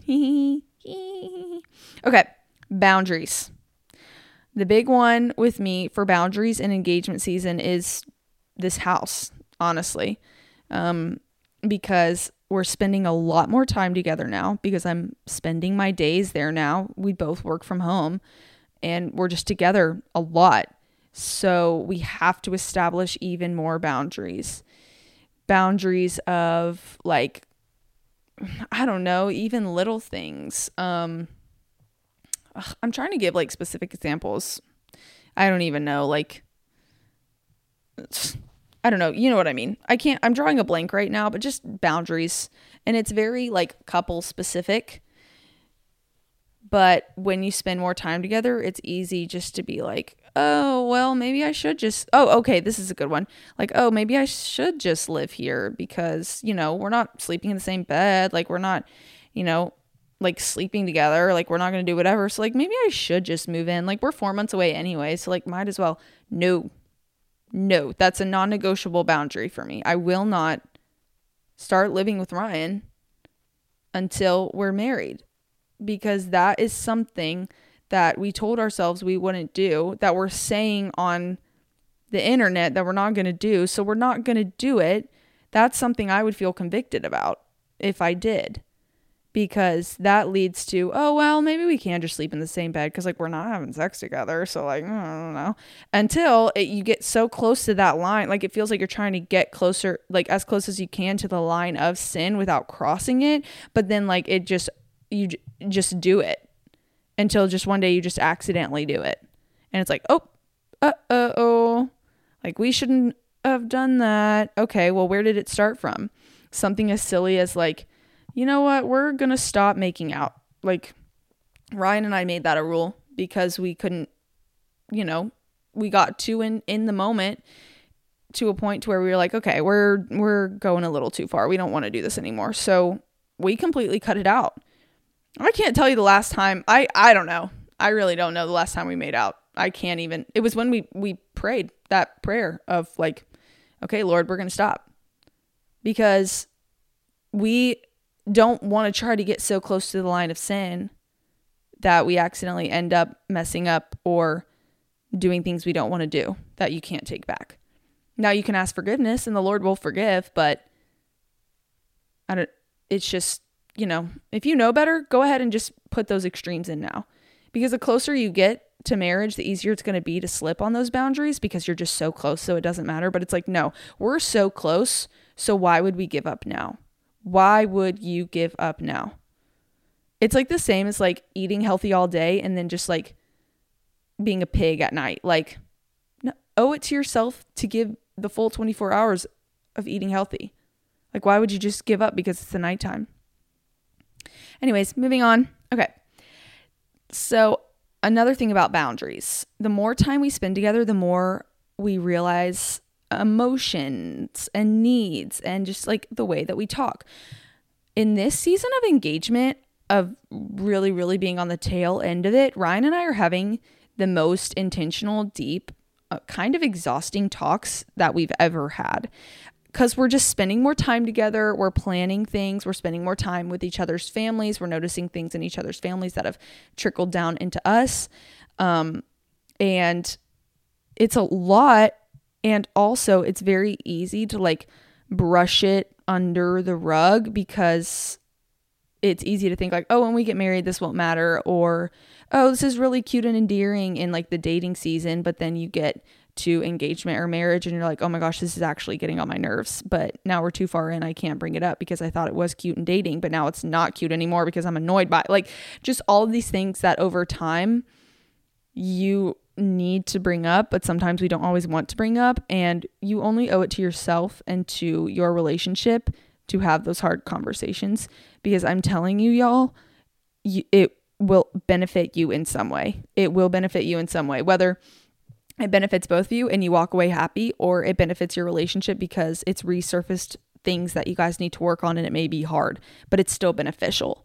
Okay. Boundaries. The big one with me for boundaries and engagement season is this house, honestly. Um, because we're spending a lot more time together now because I'm spending my days there now. We both work from home and we're just together a lot. So we have to establish even more boundaries. Boundaries of like, I don't know, even little things. Um, ugh, I'm trying to give like specific examples. I don't even know, like, I don't know. You know what I mean? I can't, I'm drawing a blank right now, but just boundaries. And it's very like couple specific. But when you spend more time together, it's easy just to be like, oh, well, maybe I should just, oh, okay, this is a good one. Like, oh, maybe I should just live here because, you know, we're not sleeping in the same bed. Like, we're not, you know, like sleeping together. Like, we're not going to do whatever. So, like, maybe I should just move in. Like, we're four months away anyway. So, like, might as well. No. No, that's a non-negotiable boundary for me. I will not start living with Ryan until we're married, because that is something that we told ourselves we wouldn't do, that we're saying on the internet that we're not going to do. So we're not going to do it. That's something I would feel convicted about if I did. because that leads to, oh, well, maybe we can just sleep in the same bed because like we're not having sex together. So like, I don't know, until it, you get so close to that line. Like it feels like you're trying to get closer, like as close as you can to the line of sin without crossing it. But then like it just, you j- just do it until just one day you just accidentally do it. And it's like, oh, uh-oh, like we shouldn't have done that. Okay, well, where did it start from? Something as silly as like, you know what, we're gonna stop making out. Like Ryan and I made that a rule because we couldn't, you know, we got too in in the moment to a point to where we were like, okay, we're we're going a little too far, we don't want to do this anymore, so we completely cut it out. I can't tell you the last time. I I don't know, I really don't know the last time we made out. I can't even. It was when we we prayed that prayer of like, okay, Lord, we're gonna stop, because we don't want to try to get so close to the line of sin that we accidentally end up messing up or doing things we don't want to do that you can't take back. Now you can ask forgiveness and the Lord will forgive, but I don't, it's just, you know, if you know better, go ahead and just put those extremes in now, because the closer you get to marriage, the easier it's going to be to slip on those boundaries because you're just so close. So it doesn't matter, but it's like, no, we're so close. So why would we give up now? Why would you give up now? It's like the same as like eating healthy all day and then just like being a pig at night. Like, no, owe it to yourself to give the full twenty-four hours of eating healthy. Like, why would you just give up because it's the nighttime? Anyways, moving on. Okay. So another thing about boundaries, the more time we spend together, the more we realize emotions and needs and just like the way that we talk. In this season of engagement, of really, really being on the tail end of it, Ryan and I are having the most intentional, deep, uh, kind of exhausting talks that we've ever had. Because we're just spending more time together. We're planning things. We're spending more time with each other's families. We're noticing things in each other's families that have trickled down into us. Um, and it's a lot. And also it's very easy to like brush it under the rug because it's easy to think like, oh, when we get married, this won't matter. Or, oh, this is really cute and endearing in like the dating season. But then you get to engagement or marriage and you're like, oh my gosh, this is actually getting on my nerves. But now we're too far in. I can't bring it up because I thought it was cute and dating, but now it's not cute anymore because I'm annoyed by it. Like just all of these things that over time you need to bring up, but sometimes we don't always want to bring up. And you only owe it to yourself and to your relationship to have those hard conversations, because I'm telling you, y'all, you, it will benefit you in some way. It will benefit you in some way, whether it benefits both of you and you walk away happy, or it benefits your relationship because it's resurfaced things that you guys need to work on and it may be hard, but it's still beneficial.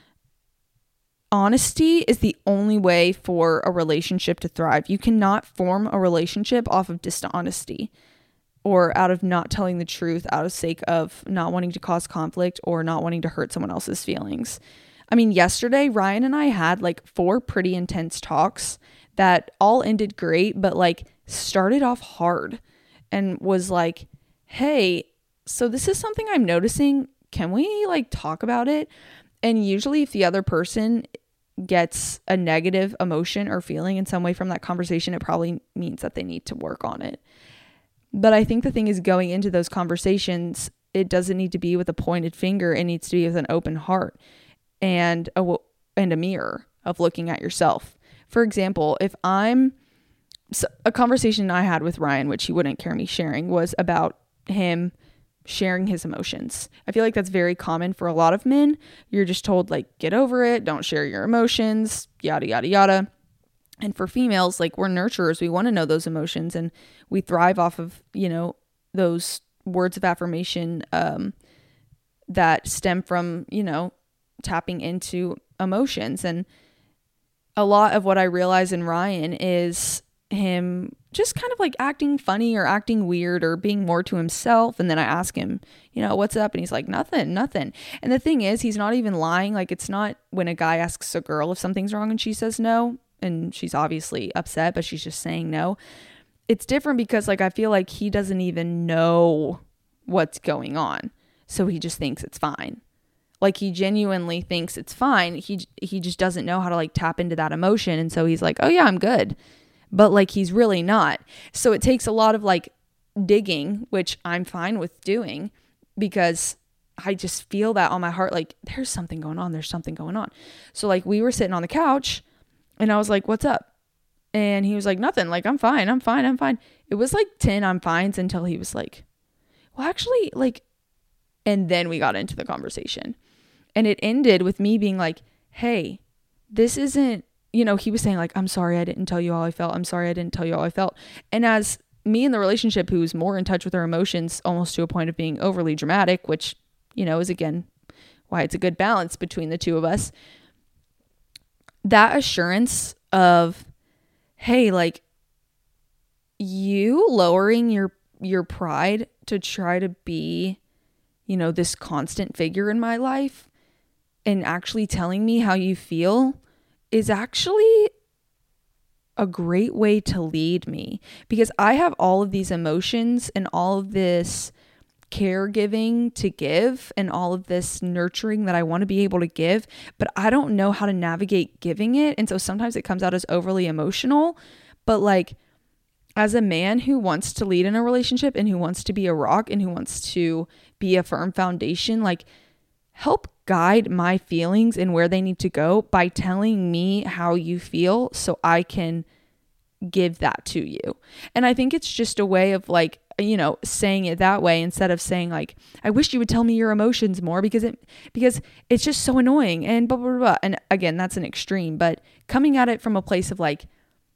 Honesty is the only way for a relationship to thrive. You cannot form a relationship off of dishonesty or out of not telling the truth, out of sake of not wanting to cause conflict or not wanting to hurt someone else's feelings. I mean, yesterday, Ryan and I had like four pretty intense talks that all ended great, but like started off hard and was like, hey, so this is something I'm noticing. Can we like talk about it? And usually if the other person gets a negative emotion or feeling in some way from that conversation, it probably means that they need to work on it. But I think the thing is, going into those conversations, it doesn't need to be with a pointed finger. It needs to be with an open heart and a, and a mirror of looking at yourself. For example, if I'm, so a conversation I had with Ryan, which he wouldn't care me sharing, was about him sharing his emotions. I feel like that's very common for a lot of men. You're just told like, get over it, don't share your emotions, yada, yada, yada. And for females, like, we're nurturers. We want to know those emotions and we thrive off of, you know, those words of affirmation um, that stem from, you know, tapping into emotions. And a lot of what I realize in Ryan is him just kind of like acting funny or acting weird or being more to himself. And then I ask him, you know, what's up? And he's like, nothing, nothing. And the thing is, he's not even lying. Like, it's not when a guy asks a girl if something's wrong and she says no, and she's obviously upset, but she's just saying no. It's different because like, I feel like he doesn't even know what's going on. So he just thinks it's fine. Like he genuinely thinks it's fine. He he just doesn't know how to like tap into that emotion. And so he's like, oh yeah, I'm good. But like he's really not. So it takes a lot of like digging, which I'm fine with doing because I just feel that on my heart. Like there's something going on. There's something going on. So like we were sitting on the couch and I was like, what's up? And he was like, nothing. Like, I'm fine. I'm fine. I'm fine. It was like ten I'm fines until he was like, well, actually like, and then we got into the conversation. And it ended with me being like, hey, this isn't, you know, he was saying like, I'm sorry I didn't tell you how I felt. I'm sorry I didn't tell you how I felt. And as me in the relationship who's more in touch with her emotions, almost to a point of being overly dramatic, which, you know, is again, why it's a good balance between the two of us. That assurance of, hey, like you lowering your, your pride to try to be, you know, this constant figure in my life and actually telling me how you feel is actually a great way to lead me, because I have all of these emotions and all of this caregiving to give and all of this nurturing that I want to be able to give, but I don't know how to navigate giving it. And so sometimes it comes out as overly emotional, but like as a man who wants to lead in a relationship and who wants to be a rock and who wants to be a firm foundation, like help guide my feelings and where they need to go by telling me how you feel so I can give that to you. And I think it's just a way of like, you know, saying it that way instead of saying like, I wish you would tell me your emotions more because it, because it's just so annoying and blah, blah, blah, blah. And again, that's an extreme, but coming at it from a place of like,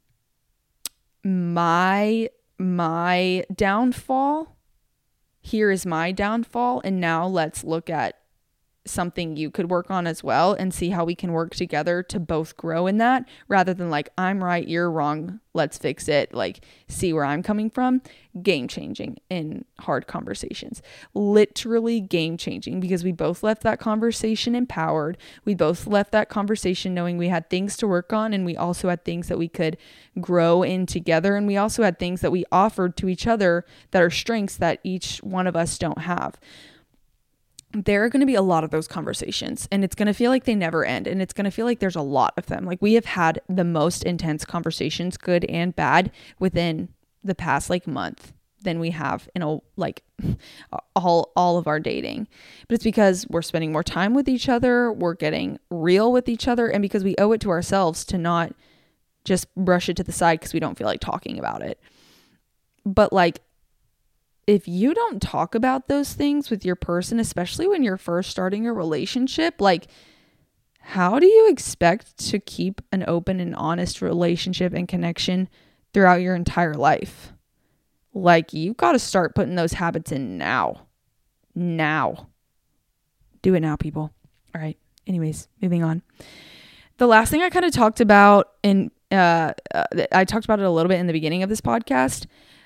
my, my downfall, here is my downfall. And now let's look at something you could work on as well and see how we can work together to both grow in that, rather than like, I'm right, you're wrong, let's fix it, like see where I'm coming from. Game changing in hard conversations, literally game changing, because we both left that conversation empowered. We both left that conversation knowing we had things to work on, and we also had things that we could grow in together, and we also had things that we offered to each other that are strengths that each one of us don't have. There are going to be a lot of those conversations, and it's going to feel like they never end, and it's going to feel like there's a lot of them. Like we have had the most intense conversations, good and bad, within the past like month than we have in a like all all of our dating. But it's because we're spending more time with each other, we're getting real with each other, and because we owe it to ourselves to not just brush it to the side because we don't feel like talking about it. But like, if you don't talk about those things with your person, especially when you're first starting a relationship, like how do you expect to keep an open and honest relationship and connection throughout your entire life? Like you've got to start putting those habits in now. Now. Do it now, people. All right. Anyways, moving on. The last thing I kind of talked about, and uh, uh, I talked about it a little bit in the beginning of this podcast,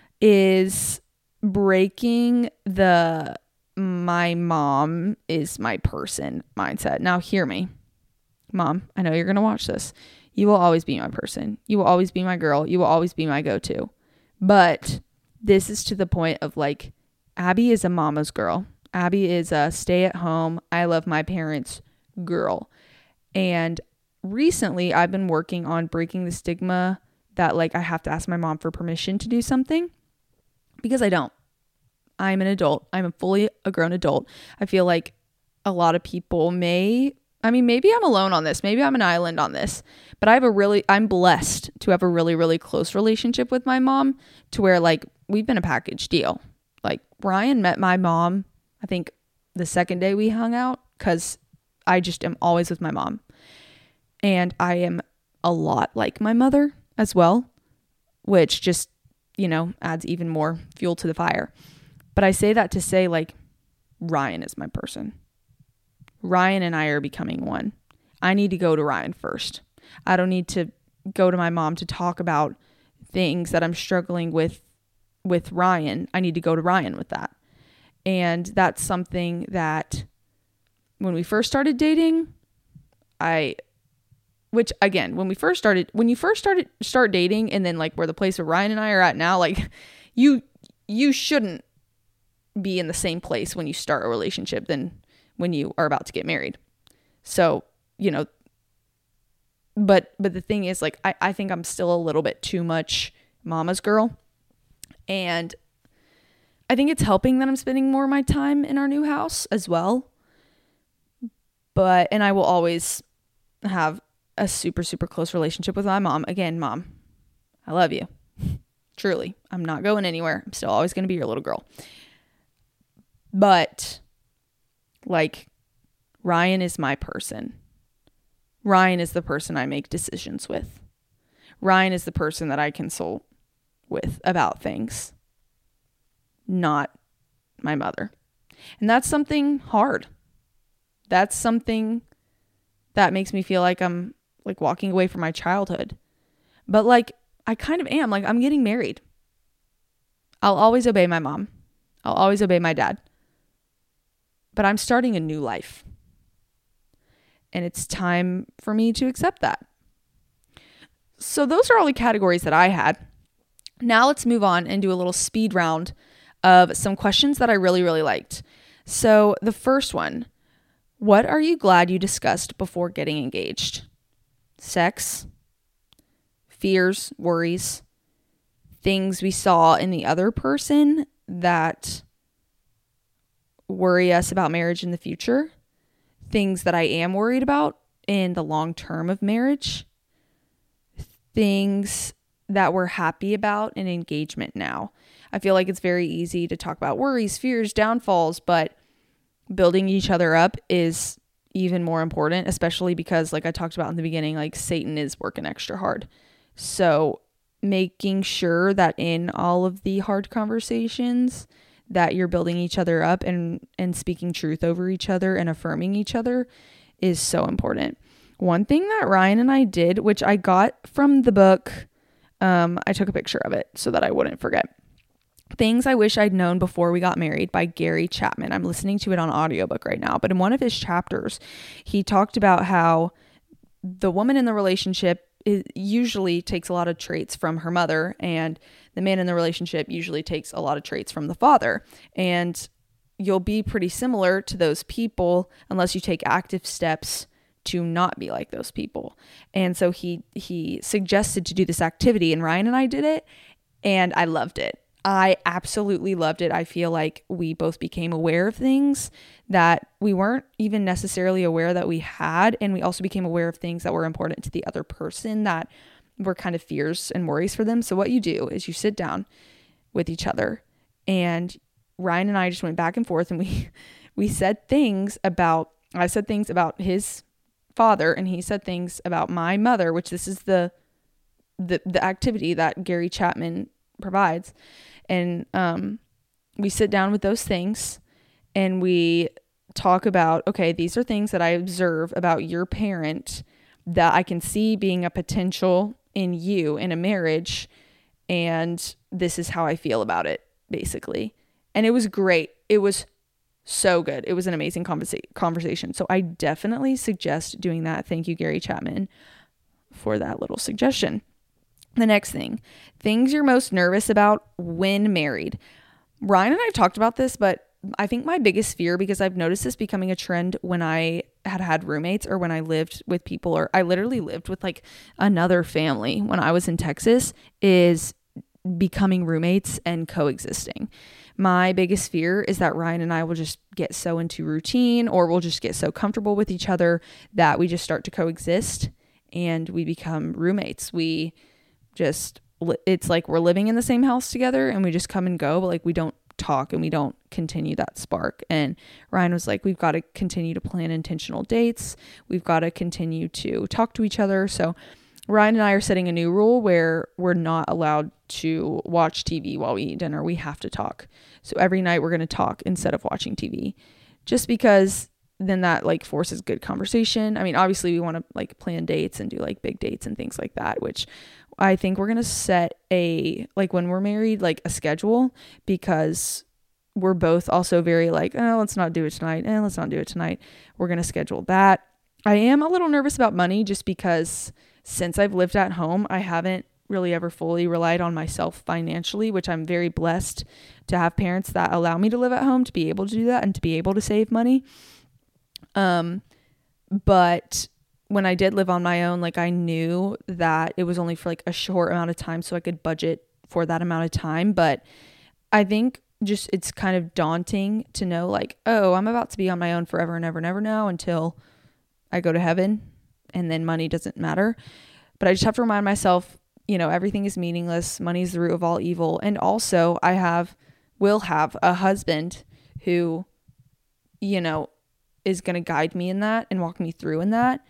is breaking the my mom is my person mindset. Now hear me, Mom, I know you're going to watch this. You will always be my person. You will always be my girl. You will always be my go-to. But this is to the point of like, Abby is a mama's girl. Abby is a stay at home, I love my parents girl. And recently I've been working on breaking the stigma that like I have to ask my mom for permission to do something. Because I don't. I'm an adult. I'm a fully a grown adult. I feel like a lot of people may, I mean, maybe I'm alone on this. Maybe I'm an island on this. But I have a really, I'm blessed to have a really, really close relationship with my mom to where like we've been a package deal. Like Ryan met my mom, I think the second day we hung out, because I just am always with my mom. And I am a lot like my mother as well, which just, you know, adds even more fuel to the fire. But I say that to say like Ryan is my person. Ryan and I are becoming one. I need to go to Ryan first. I don't need to go to my mom to talk about things that I'm struggling with with Ryan. I need to go to Ryan with that. And that's something that when we first started dating, I Which again, when we first started, when you first started start dating, and then like where the place where Ryan and I are at now, like you, you shouldn't be in the same place when you start a relationship than when you are about to get married. So, you know, but but the thing is, like, I, I think I'm still a little bit too much mama's girl. And I think it's helping that I'm spending more of my time in our new house as well. But, and I will always have a super, super close relationship with my mom. Again, Mom, I love you. Truly. I'm not going anywhere. I'm still always going to be your little girl. But, like, Ryan is my person. Ryan is the person I make decisions with. Ryan is the person that I consult with about things, not my mother. And that's something hard. That's something that makes me feel like I'm like walking away from my childhood. But like, I kind of am. Like, I'm getting married. I'll always obey my mom. I'll always obey my dad. But I'm starting a new life. And it's time for me to accept that. So those are all the categories that I had. Now let's move on and do a little speed round of some questions that I really, really liked. So the first one, what are you glad you discussed before getting engaged? Sex, fears, worries, things we saw in the other person that worry us about marriage in the future, things that I am worried about in the long term of marriage, things that we're happy about in engagement now. I feel like it's very easy to talk about worries, fears, downfalls, but building each other up is even more important, especially because, like I talked about in the beginning, like Satan is working extra hard. So making sure that in all of the hard conversations that you're building each other up and, and speaking truth over each other and affirming each other is so important. One thing that Ryan and I did, which I got from the book, um, I took a picture of it so that I wouldn't forget. Things I Wish I'd Known Before We Got Married by Gary Chapman. I'm listening to it on audiobook right now, but in one of his chapters, he talked about how the woman in the relationship is, usually takes a lot of traits from her mother, and the man in the relationship usually takes a lot of traits from the father. And you'll be pretty similar to those people unless you take active steps to not be like those people. And so he he suggested to do this activity, and Ryan and I did it, and I loved it. I absolutely loved it. I feel like we both became aware of things that we weren't even necessarily aware that we had. And we also became aware of things that were important to the other person that were kind of fears and worries for them. So what you do is you sit down with each other, and Ryan and I just went back and forth, and we, we said things about, I said things about his father, and he said things about my mother, which this is the, the, the activity that Gary Chapman provides. And um, we sit down with those things, and we talk about, okay, these are things that I observe about your parent that I can see being a potential in you in a marriage. And this is how I feel about it, basically. And it was great. It was so good. It was an amazing conversa- conversation. So I definitely suggest doing that. Thank you, Gary Chapman, for that little suggestion. The next thing, things you're most nervous about when married. Ryan and I have talked about this, but I think my biggest fear, because I've noticed this becoming a trend when I had had roommates or when I lived with people, or I literally lived with like another family when I was in Texas, is becoming roommates and coexisting. My biggest fear is that Ryan and I will just get so into routine, or we'll just get so comfortable with each other that we just start to coexist and we become roommates. We just, it's like we're living in the same house together and we just come and go, but like we don't talk and we don't continue that spark. And Ryan was like, we've got to continue to plan intentional dates. We've got to continue to talk to each other. So Ryan and I are setting a new rule where we're not allowed to watch T V while we eat dinner. We have to talk. So every night we're going to talk instead of watching T V, just because then that like forces good conversation. I mean, obviously we want to like plan dates and do like big dates and things like that, which I think we're going to set a, like when we're married, like a schedule, because we're both also very like, oh, let's not do it tonight. Eh, let's not do it tonight. We're going to schedule that. I am a little nervous about money just because since I've lived at home, I haven't really ever fully relied on myself financially, which I'm very blessed to have parents that allow me to live at home, to be able to do that and to be able to save money. Um, but when I did live on my own, like I knew that it was only for like a short amount of time, so I could budget for that amount of time. But I think just it's kind of daunting to know like, oh, I'm about to be on my own forever and ever and ever now until I go to heaven, and then money doesn't matter. But I just have to remind myself, you know, everything is meaningless. Money is the root of all evil. And also I have, will have a husband who, you know, is going to guide me in that and walk me through in that.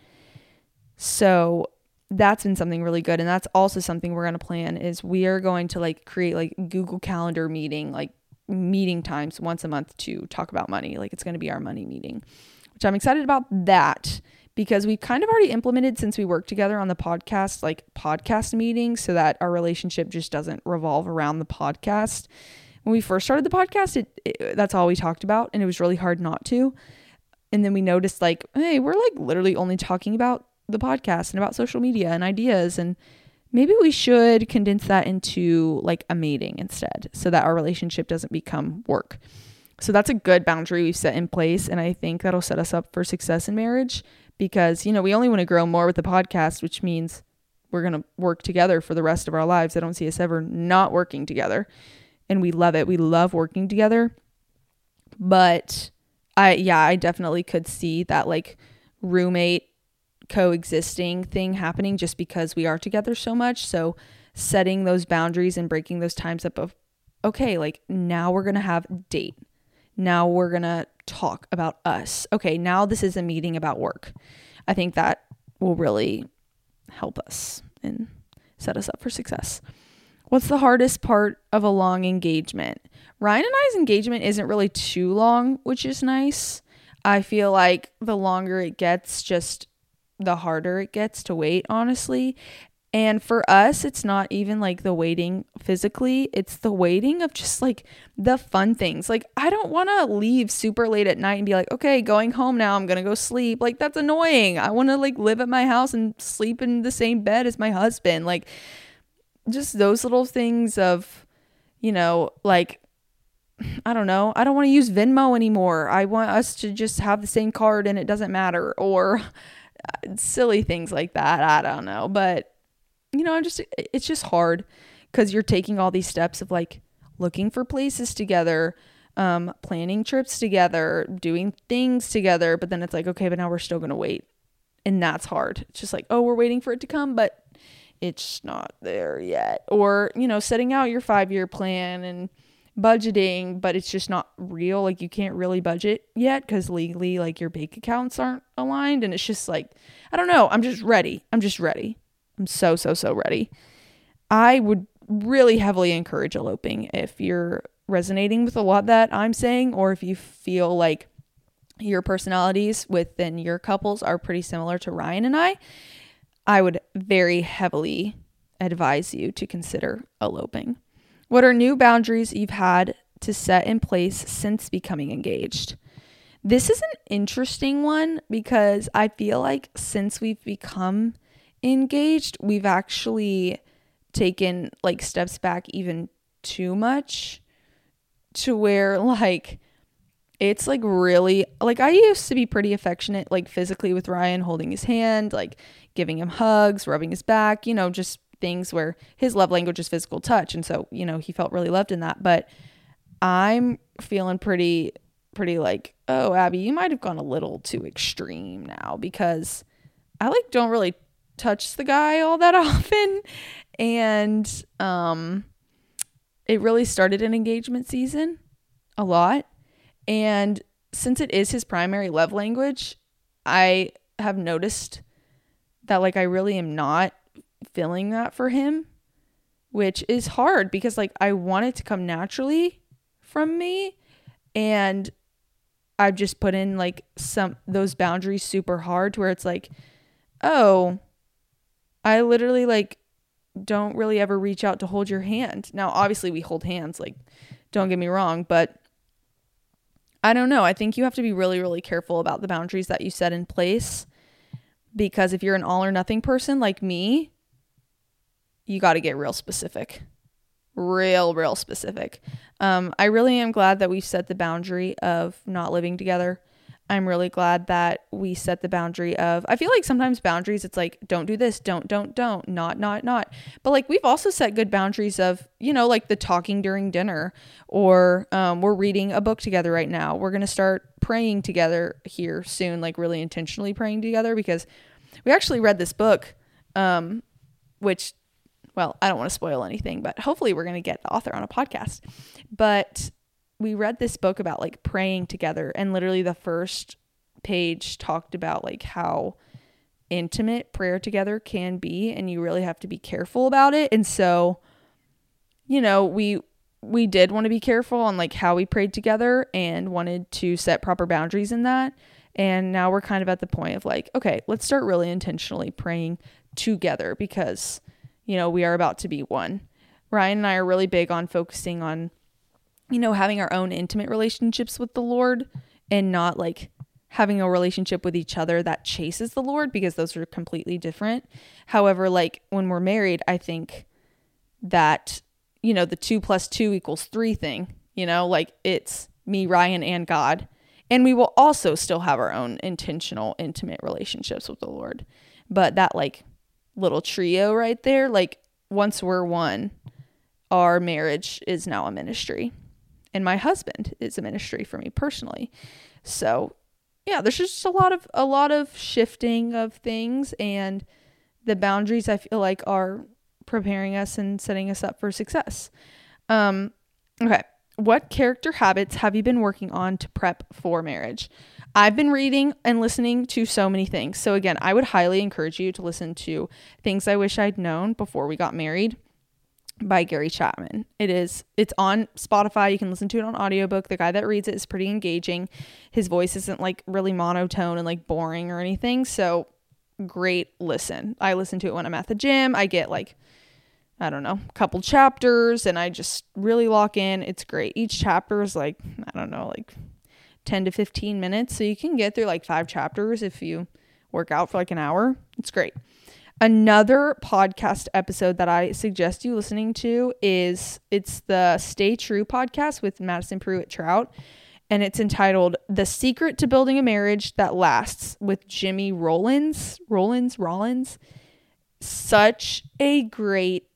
So that's been something really good. And that's also something we're going to plan is we are going to like create like Google Calendar meeting, like meeting times once a month to talk about money. Like it's going to be our money meeting, which I'm excited about that because we've kind of already implemented since we worked together on the podcast, like podcast meetings so that our relationship just doesn't revolve around the podcast. When we first started the podcast, it, it that's all we talked about. And it was really hard not to. And then we noticed like, hey, we're like literally only talking about the podcast and about social media and ideas. And maybe we should condense that into like a meeting instead so that our relationship doesn't become work. So that's a good boundary we've set in place. And I think that'll set us up for success in marriage because, you know, we only want to grow more with the podcast, which means we're going to work together for the rest of our lives. I don't see us ever not working together. And we love it. We love working together. But I, yeah, I definitely could see that like roommate coexisting thing happening just because we are together so much. So setting those boundaries and breaking those times up of, okay, like now we're going to have a date. Now we're going to talk about us. Okay, now this is a meeting about work. I think that will really help us and set us up for success. What's the hardest part of a long engagement? Ryan and I's engagement isn't really too long, which is nice. I feel like the longer it gets, just the harder it gets to wait, honestly. And for us, it's not even like the waiting physically. It's the waiting of just like the fun things. Like I don't want to leave super late at night and be like, okay, going home now. I'm going to go sleep. Like that's annoying. I want to like live at my house and sleep in the same bed as my husband. Like just those little things of, you know, like, I don't know. I don't want to use Venmo anymore. I want us to just have the same card and it doesn't matter, or silly things like that. I don't know. But you know, I'm just, it's just hard because you're taking all these steps of like looking for places together, um, planning trips together, doing things together. But then it's like, okay, but now we're still going to wait. And that's hard. It's just like, oh, we're waiting for it to come, but it's not there yet. Or, you know, setting out your five-year plan and budgeting, but it's just not real. Like you can't really budget yet because legally like your bank accounts aren't aligned. And it's just like, I don't know. I'm just ready. I'm just ready. I'm so, so, so ready. I would really heavily encourage eloping if you're resonating with a lot that I'm saying, or if you feel like your personalities within your couples are pretty similar to Ryan and I, I would very heavily advise you to consider eloping. What are new boundaries you've had to set in place since becoming engaged? This is an interesting one because I feel like since we've become engaged, we've actually taken like steps back even too much to where like it's like really like I used to be pretty affectionate like physically with Ryan, holding his hand, like giving him hugs, rubbing his back, you know, just things where his love language is physical touch. And so, you know, he felt really loved in that. But I'm feeling pretty, pretty like, oh, Abby, you might have gone a little too extreme now because I like don't really touch the guy all that often. And um it really started in engagement season a lot. And since it is his primary love language, I have noticed that like I really am not feeling that for him, which is hard because like I want it to come naturally from me, and I've just put in like some those boundaries super hard to where it's like, oh, I literally like don't really ever reach out to hold your hand. Now, obviously we hold hands, like don't get me wrong, but I don't know. I think you have to be really, really careful about the boundaries that you set in place, because if you're an all or nothing person like me, you got to get real specific, real, real specific. Um, I really am glad that we've set the boundary of not living together. I'm really glad that we set the boundary of, I feel like sometimes boundaries, it's like, don't do this, don't, don't, don't, not, not, not. But like, we've also set good boundaries of, you know, like the talking during dinner, or um, we're reading a book together right now. We're going to start praying together here soon, like really intentionally praying together, because we actually read this book, um, which, well, I don't want to spoil anything, but hopefully we're going to get the author on a podcast. But we read this book about like praying together, and literally the first page talked about like how intimate prayer together can be, and you really have to be careful about it. And so, you know, we we did want to be careful on like how we prayed together, and wanted to set proper boundaries in that. And now we're kind of at the point of like, okay, let's start really intentionally praying together, because, you know, we are about to be one. Ryan and I are really big on focusing on, you know, having our own intimate relationships with the Lord, and not like having a relationship with each other that chases the Lord, because those are completely different. However, like when we're married, I think that, you know, the two plus two equals three thing, you know, like it's me, Ryan, and God. And we will also still have our own intentional, intimate relationships with the Lord. But that like little trio right there, like once we're one, our marriage is now a ministry. And my husband is a ministry for me personally. So yeah, there's just a lot of, a lot of shifting of things, and the boundaries I feel like are preparing us and setting us up for success. Um, okay. What character habits have you been working on to prep for marriage? I've been reading and listening to so many things. So again, I would highly encourage you to listen to Things I Wish I'd Known Before We Got Married by Gary Chapman. It is, it's on Spotify. You can listen to it on audiobook. The guy that reads it is pretty engaging. His voice isn't like really monotone and like boring or anything. So great listen. I listen to it when I'm at the gym. I get like, I don't know, a couple chapters, and I just really lock in. It's great. Each chapter is like, I don't know, like ten to fifteen minutes. So you can get through like five chapters if you work out for like an hour. It's great. Another podcast episode that I suggest you listening to is, it's the Stay True podcast with Madison Pruitt Trout. And it's entitled The Secret to Building a Marriage That Lasts with Jimmy Rollins. Rollins, Rollins. Such a great,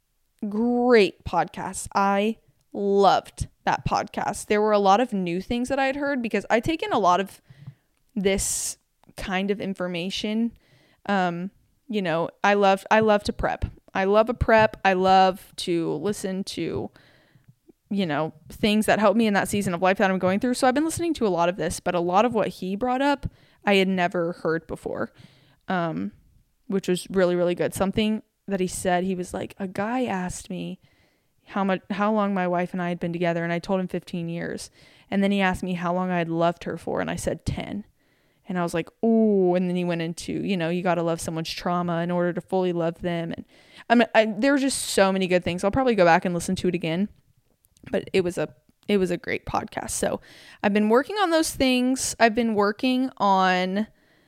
great podcast. I loved that podcast. There were a lot of new things that I had heard, because I take in a lot of this kind of information. Um, you know, I love, I love to prep. I love a prep. I love to listen to, you know, things that help me in that season of life that I'm going through. So I've been listening to a lot of this, but a lot of what he brought up, I had never heard before, um, which was really, really good. Something that he said, he was like, a guy asked me how much, how long my wife and I had been together. And I told him fifteen years. And then he asked me how long I had loved her for. And I said ten. And I was like, ooh. And then he went into, you know, you got to love someone's trauma in order to fully love them. And I mean, I, there were just so many good things. I'll probably go back and listen to it again, but it was a, it was a great podcast. So I've been working on those things. I've been working on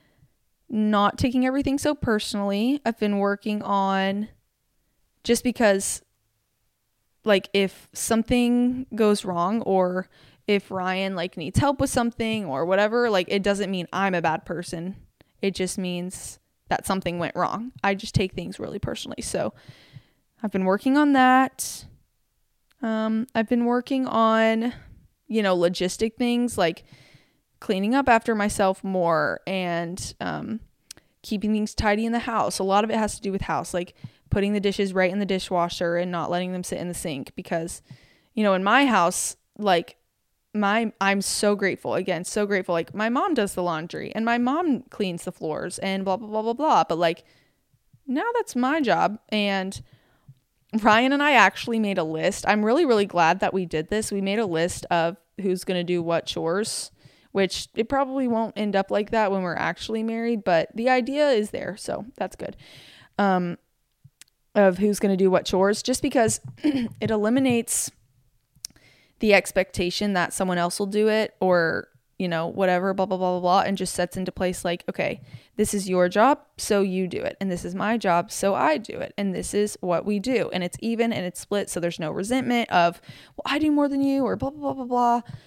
not taking everything so personally. I've been working on, just because like if something goes wrong, or if Ryan like needs help with something or whatever, like it doesn't mean I'm a bad person. It just means that something went wrong. I just take things really personally. So I've been working on that. Um, I've been working on, you know, logistic things like cleaning up after myself more, and um, keeping things tidy in the house. A lot of it has to do with house, like putting the dishes right in the dishwasher and not letting them sit in the sink, because, you know, in my house, like my, I'm so grateful, again, so grateful. Like my mom does the laundry and my mom cleans the floors and blah, blah, blah, blah, blah. But like now that's my job. And Ryan and I actually made a list. I'm really, really glad that we did this. We made a list of who's going to do what chores, which it probably won't end up like that when we're actually married, but the idea is there. So that's good. Um, of who's going to do what chores, just because it eliminates the expectation that someone else will do it, or, you know, whatever, blah, blah, blah, blah, blah, and just sets into place like, okay, this is your job, so you do it. And this is my job, so I do it. And this is what we do. And it's even and it's split. So there's no resentment of, well, I do more than you, or blah, blah, blah, blah, blah.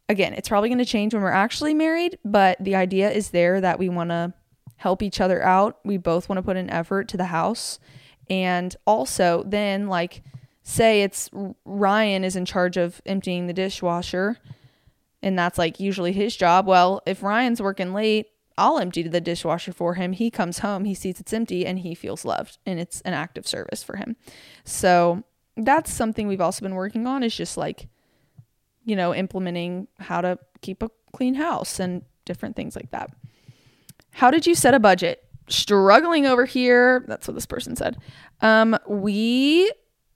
again, it's probably going to change when we're actually married, but the idea is there that we want to help each other out. We both want to put an effort to the house. And also then, like, say it's Ryan is in charge of emptying the dishwasher, and that's like usually his job. Well, if Ryan's working late, I'll empty the dishwasher for him. He comes home, he sees it's empty, and he feels loved, and it's an act of service for him. So that's something we've also been working on, is just like, you know, implementing how to keep a clean house and different things like that. How did you set a budget? Struggling over here. That's what this person said. Um, we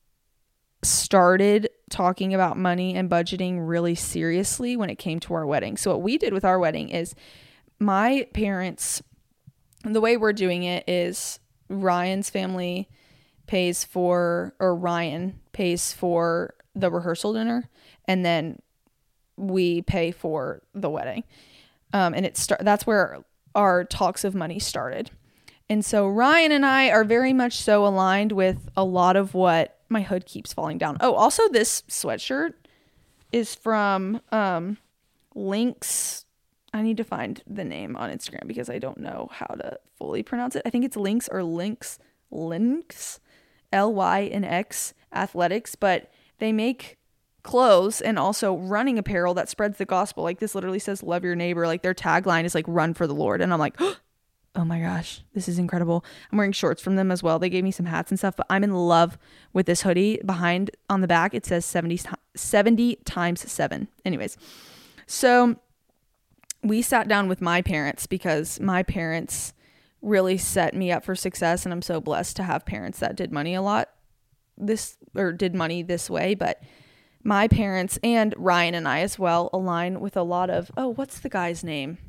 started talking about money and budgeting really seriously when it came to our wedding. So what we did with our wedding is my parents, the way we're doing it is Ryan's family pays for, or Ryan pays for the rehearsal dinner, and then we pay for the wedding. Um, and it start that's where our talks of money started. And so Ryan and I are very much so aligned with a lot of what my hood keeps falling down. Oh, also this sweatshirt is from um, Lynx. I need to find the name on Instagram because I don't know how to fully pronounce it. I think it's Lynx or Lynx, Lynx, L Y N X Athletics, but they make clothes and also running apparel that spreads the gospel. Like this literally says, love your neighbor. Like their tagline is like, run for the Lord. And I'm like, oh my gosh, this is incredible. I'm wearing shorts from them as well. They gave me some hats and stuff, but I'm in love with this hoodie. Behind on the back, it says seventy, seventy times seven. Anyways, so we sat down with my parents because my parents really set me up for success. And I'm so blessed to have parents that did money a lot this, or did money this way. But my parents and Ryan and I as well align with a lot of, oh, what's the guy's name?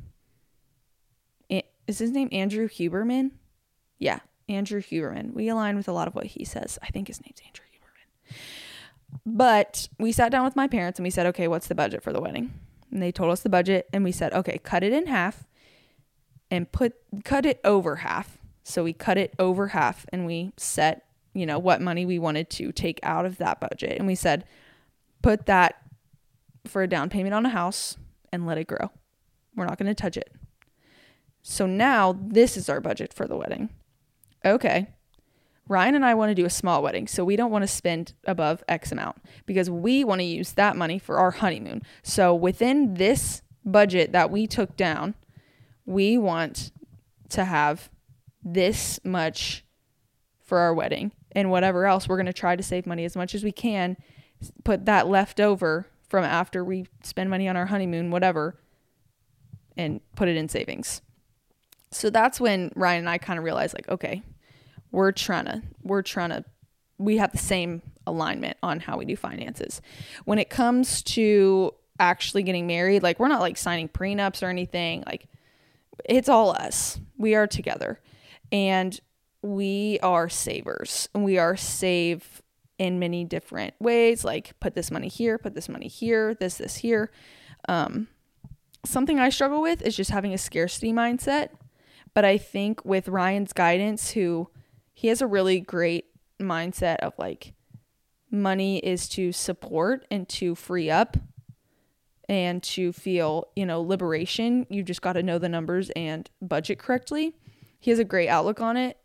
Is his name Andrew Huberman? Yeah, Andrew Huberman. We align with a lot of what he says. I think his name's Andrew Huberman. But we sat down with my parents and we said, okay, what's the budget for the wedding? And they told us the budget, and we said, okay, cut it in half and put cut it over half. So we cut it over half and we set, you know, what money we wanted to take out of that budget. And we said, put that for a down payment on a house and let it grow. We're not going to touch it. So now this is our budget for the wedding. Okay. Ryan and I want to do a small wedding, so we don't want to spend above X amount because we want to use that money for our honeymoon. So within this budget that we took down, we want to have this much for our wedding, and whatever else, we're going to try to save money as much as we can, put that left over from after we spend money on our honeymoon, whatever, and put it in savings. So that's when Ryan and I kind of realized, like, okay, we're trying to, we're trying to, we have the same alignment on how we do finances. When it comes to actually getting married, like, we're not like signing prenups or anything. Like, it's all us. We are together, and we are savers, and we are save in many different ways. Like, put this money here, put this money here, this, this here. Um, something I struggle with is just having a scarcity mindset. But I think with Ryan's guidance, who he has a really great mindset of like, money is to support and to free up and to feel, you know, liberation. You just got to know the numbers and budget correctly. He has a great outlook on it.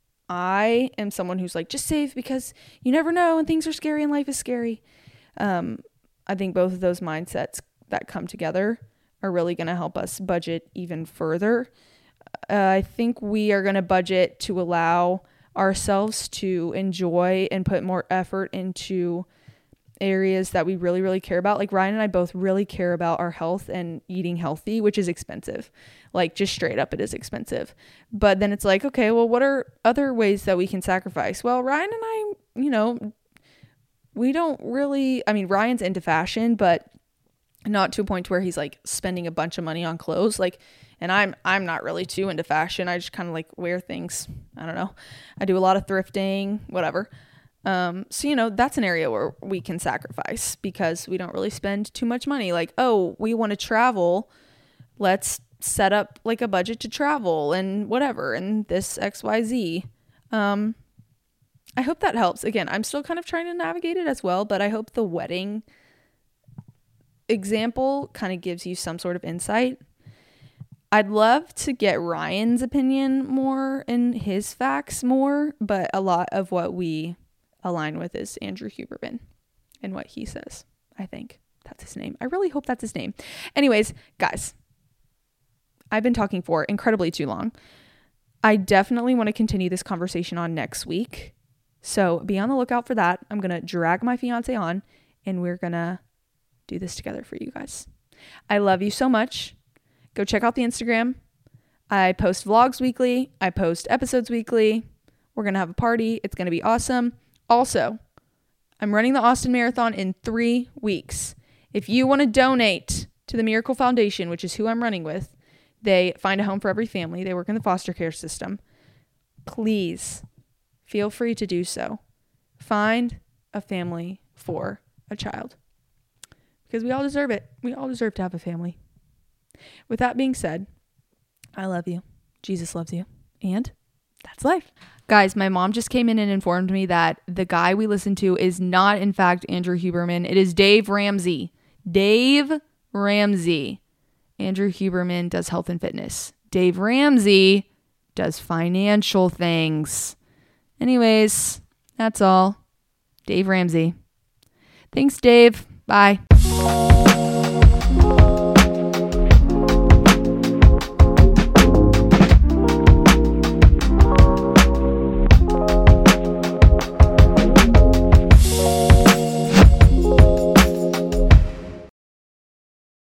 I am someone who's like, just save because you never know and things are scary and life is scary. Um, I think both of those mindsets that come together are really going to help us budget even further. Uh, I think we are going to budget to allow ourselves to enjoy and put more effort into areas that we really, really care about. Like Ryan and I both really care about our health and eating healthy, which is expensive. Like, just straight up, it is expensive. But then it's like, okay, well, what are other ways that we can sacrifice? Well, Ryan and I, you know, we don't really, I mean, Ryan's into fashion, but not to a point where he's like spending a bunch of money on clothes. Like, and I'm, I'm not really too into fashion. I just kind of like wear things. I don't know. I do a lot of thrifting, whatever. Um, so, you know, that's an area where we can sacrifice because we don't really spend too much money. Like, oh, we want to travel. Let's set up like a budget to travel and whatever. And this X Y Z. Um, I hope that helps. Again, I'm still kind of trying to navigate it as well, but I hope the wedding example kind of gives you some sort of insight. I'd love to get Ryan's opinion more and his facts more, but a lot of what we align with is Andrew Huberman and what he says. I think that's his name. I really hope that's his name. Anyways, guys, I've been talking for incredibly too long. I definitely want to continue this conversation on next week. So be on the lookout for that. I'm going to drag my fiance on and we're going to do this together for you guys. I love you so much. Go check out the Instagram. I post vlogs weekly. I post episodes weekly. We're going to have a party. It's going to be awesome. Also, I'm running the Austin Marathon in three weeks. If you want to donate to the Miracle Foundation, which is who I'm running with, they find a home for every family. They work in the foster care system. Please feel free to do so. Find a family for a child. Because we all deserve it. We all deserve to have a family. With that being said, I love you. Jesus loves you. And that's life. Guys, my mom just came in and informed me that the guy we listened to is not, in fact, Andrew Huberman. It is Dave Ramsey. Dave Ramsey. Andrew Huberman does health and fitness. Dave Ramsey does financial things. Anyways, that's all. Dave Ramsey. Thanks, Dave. Bye.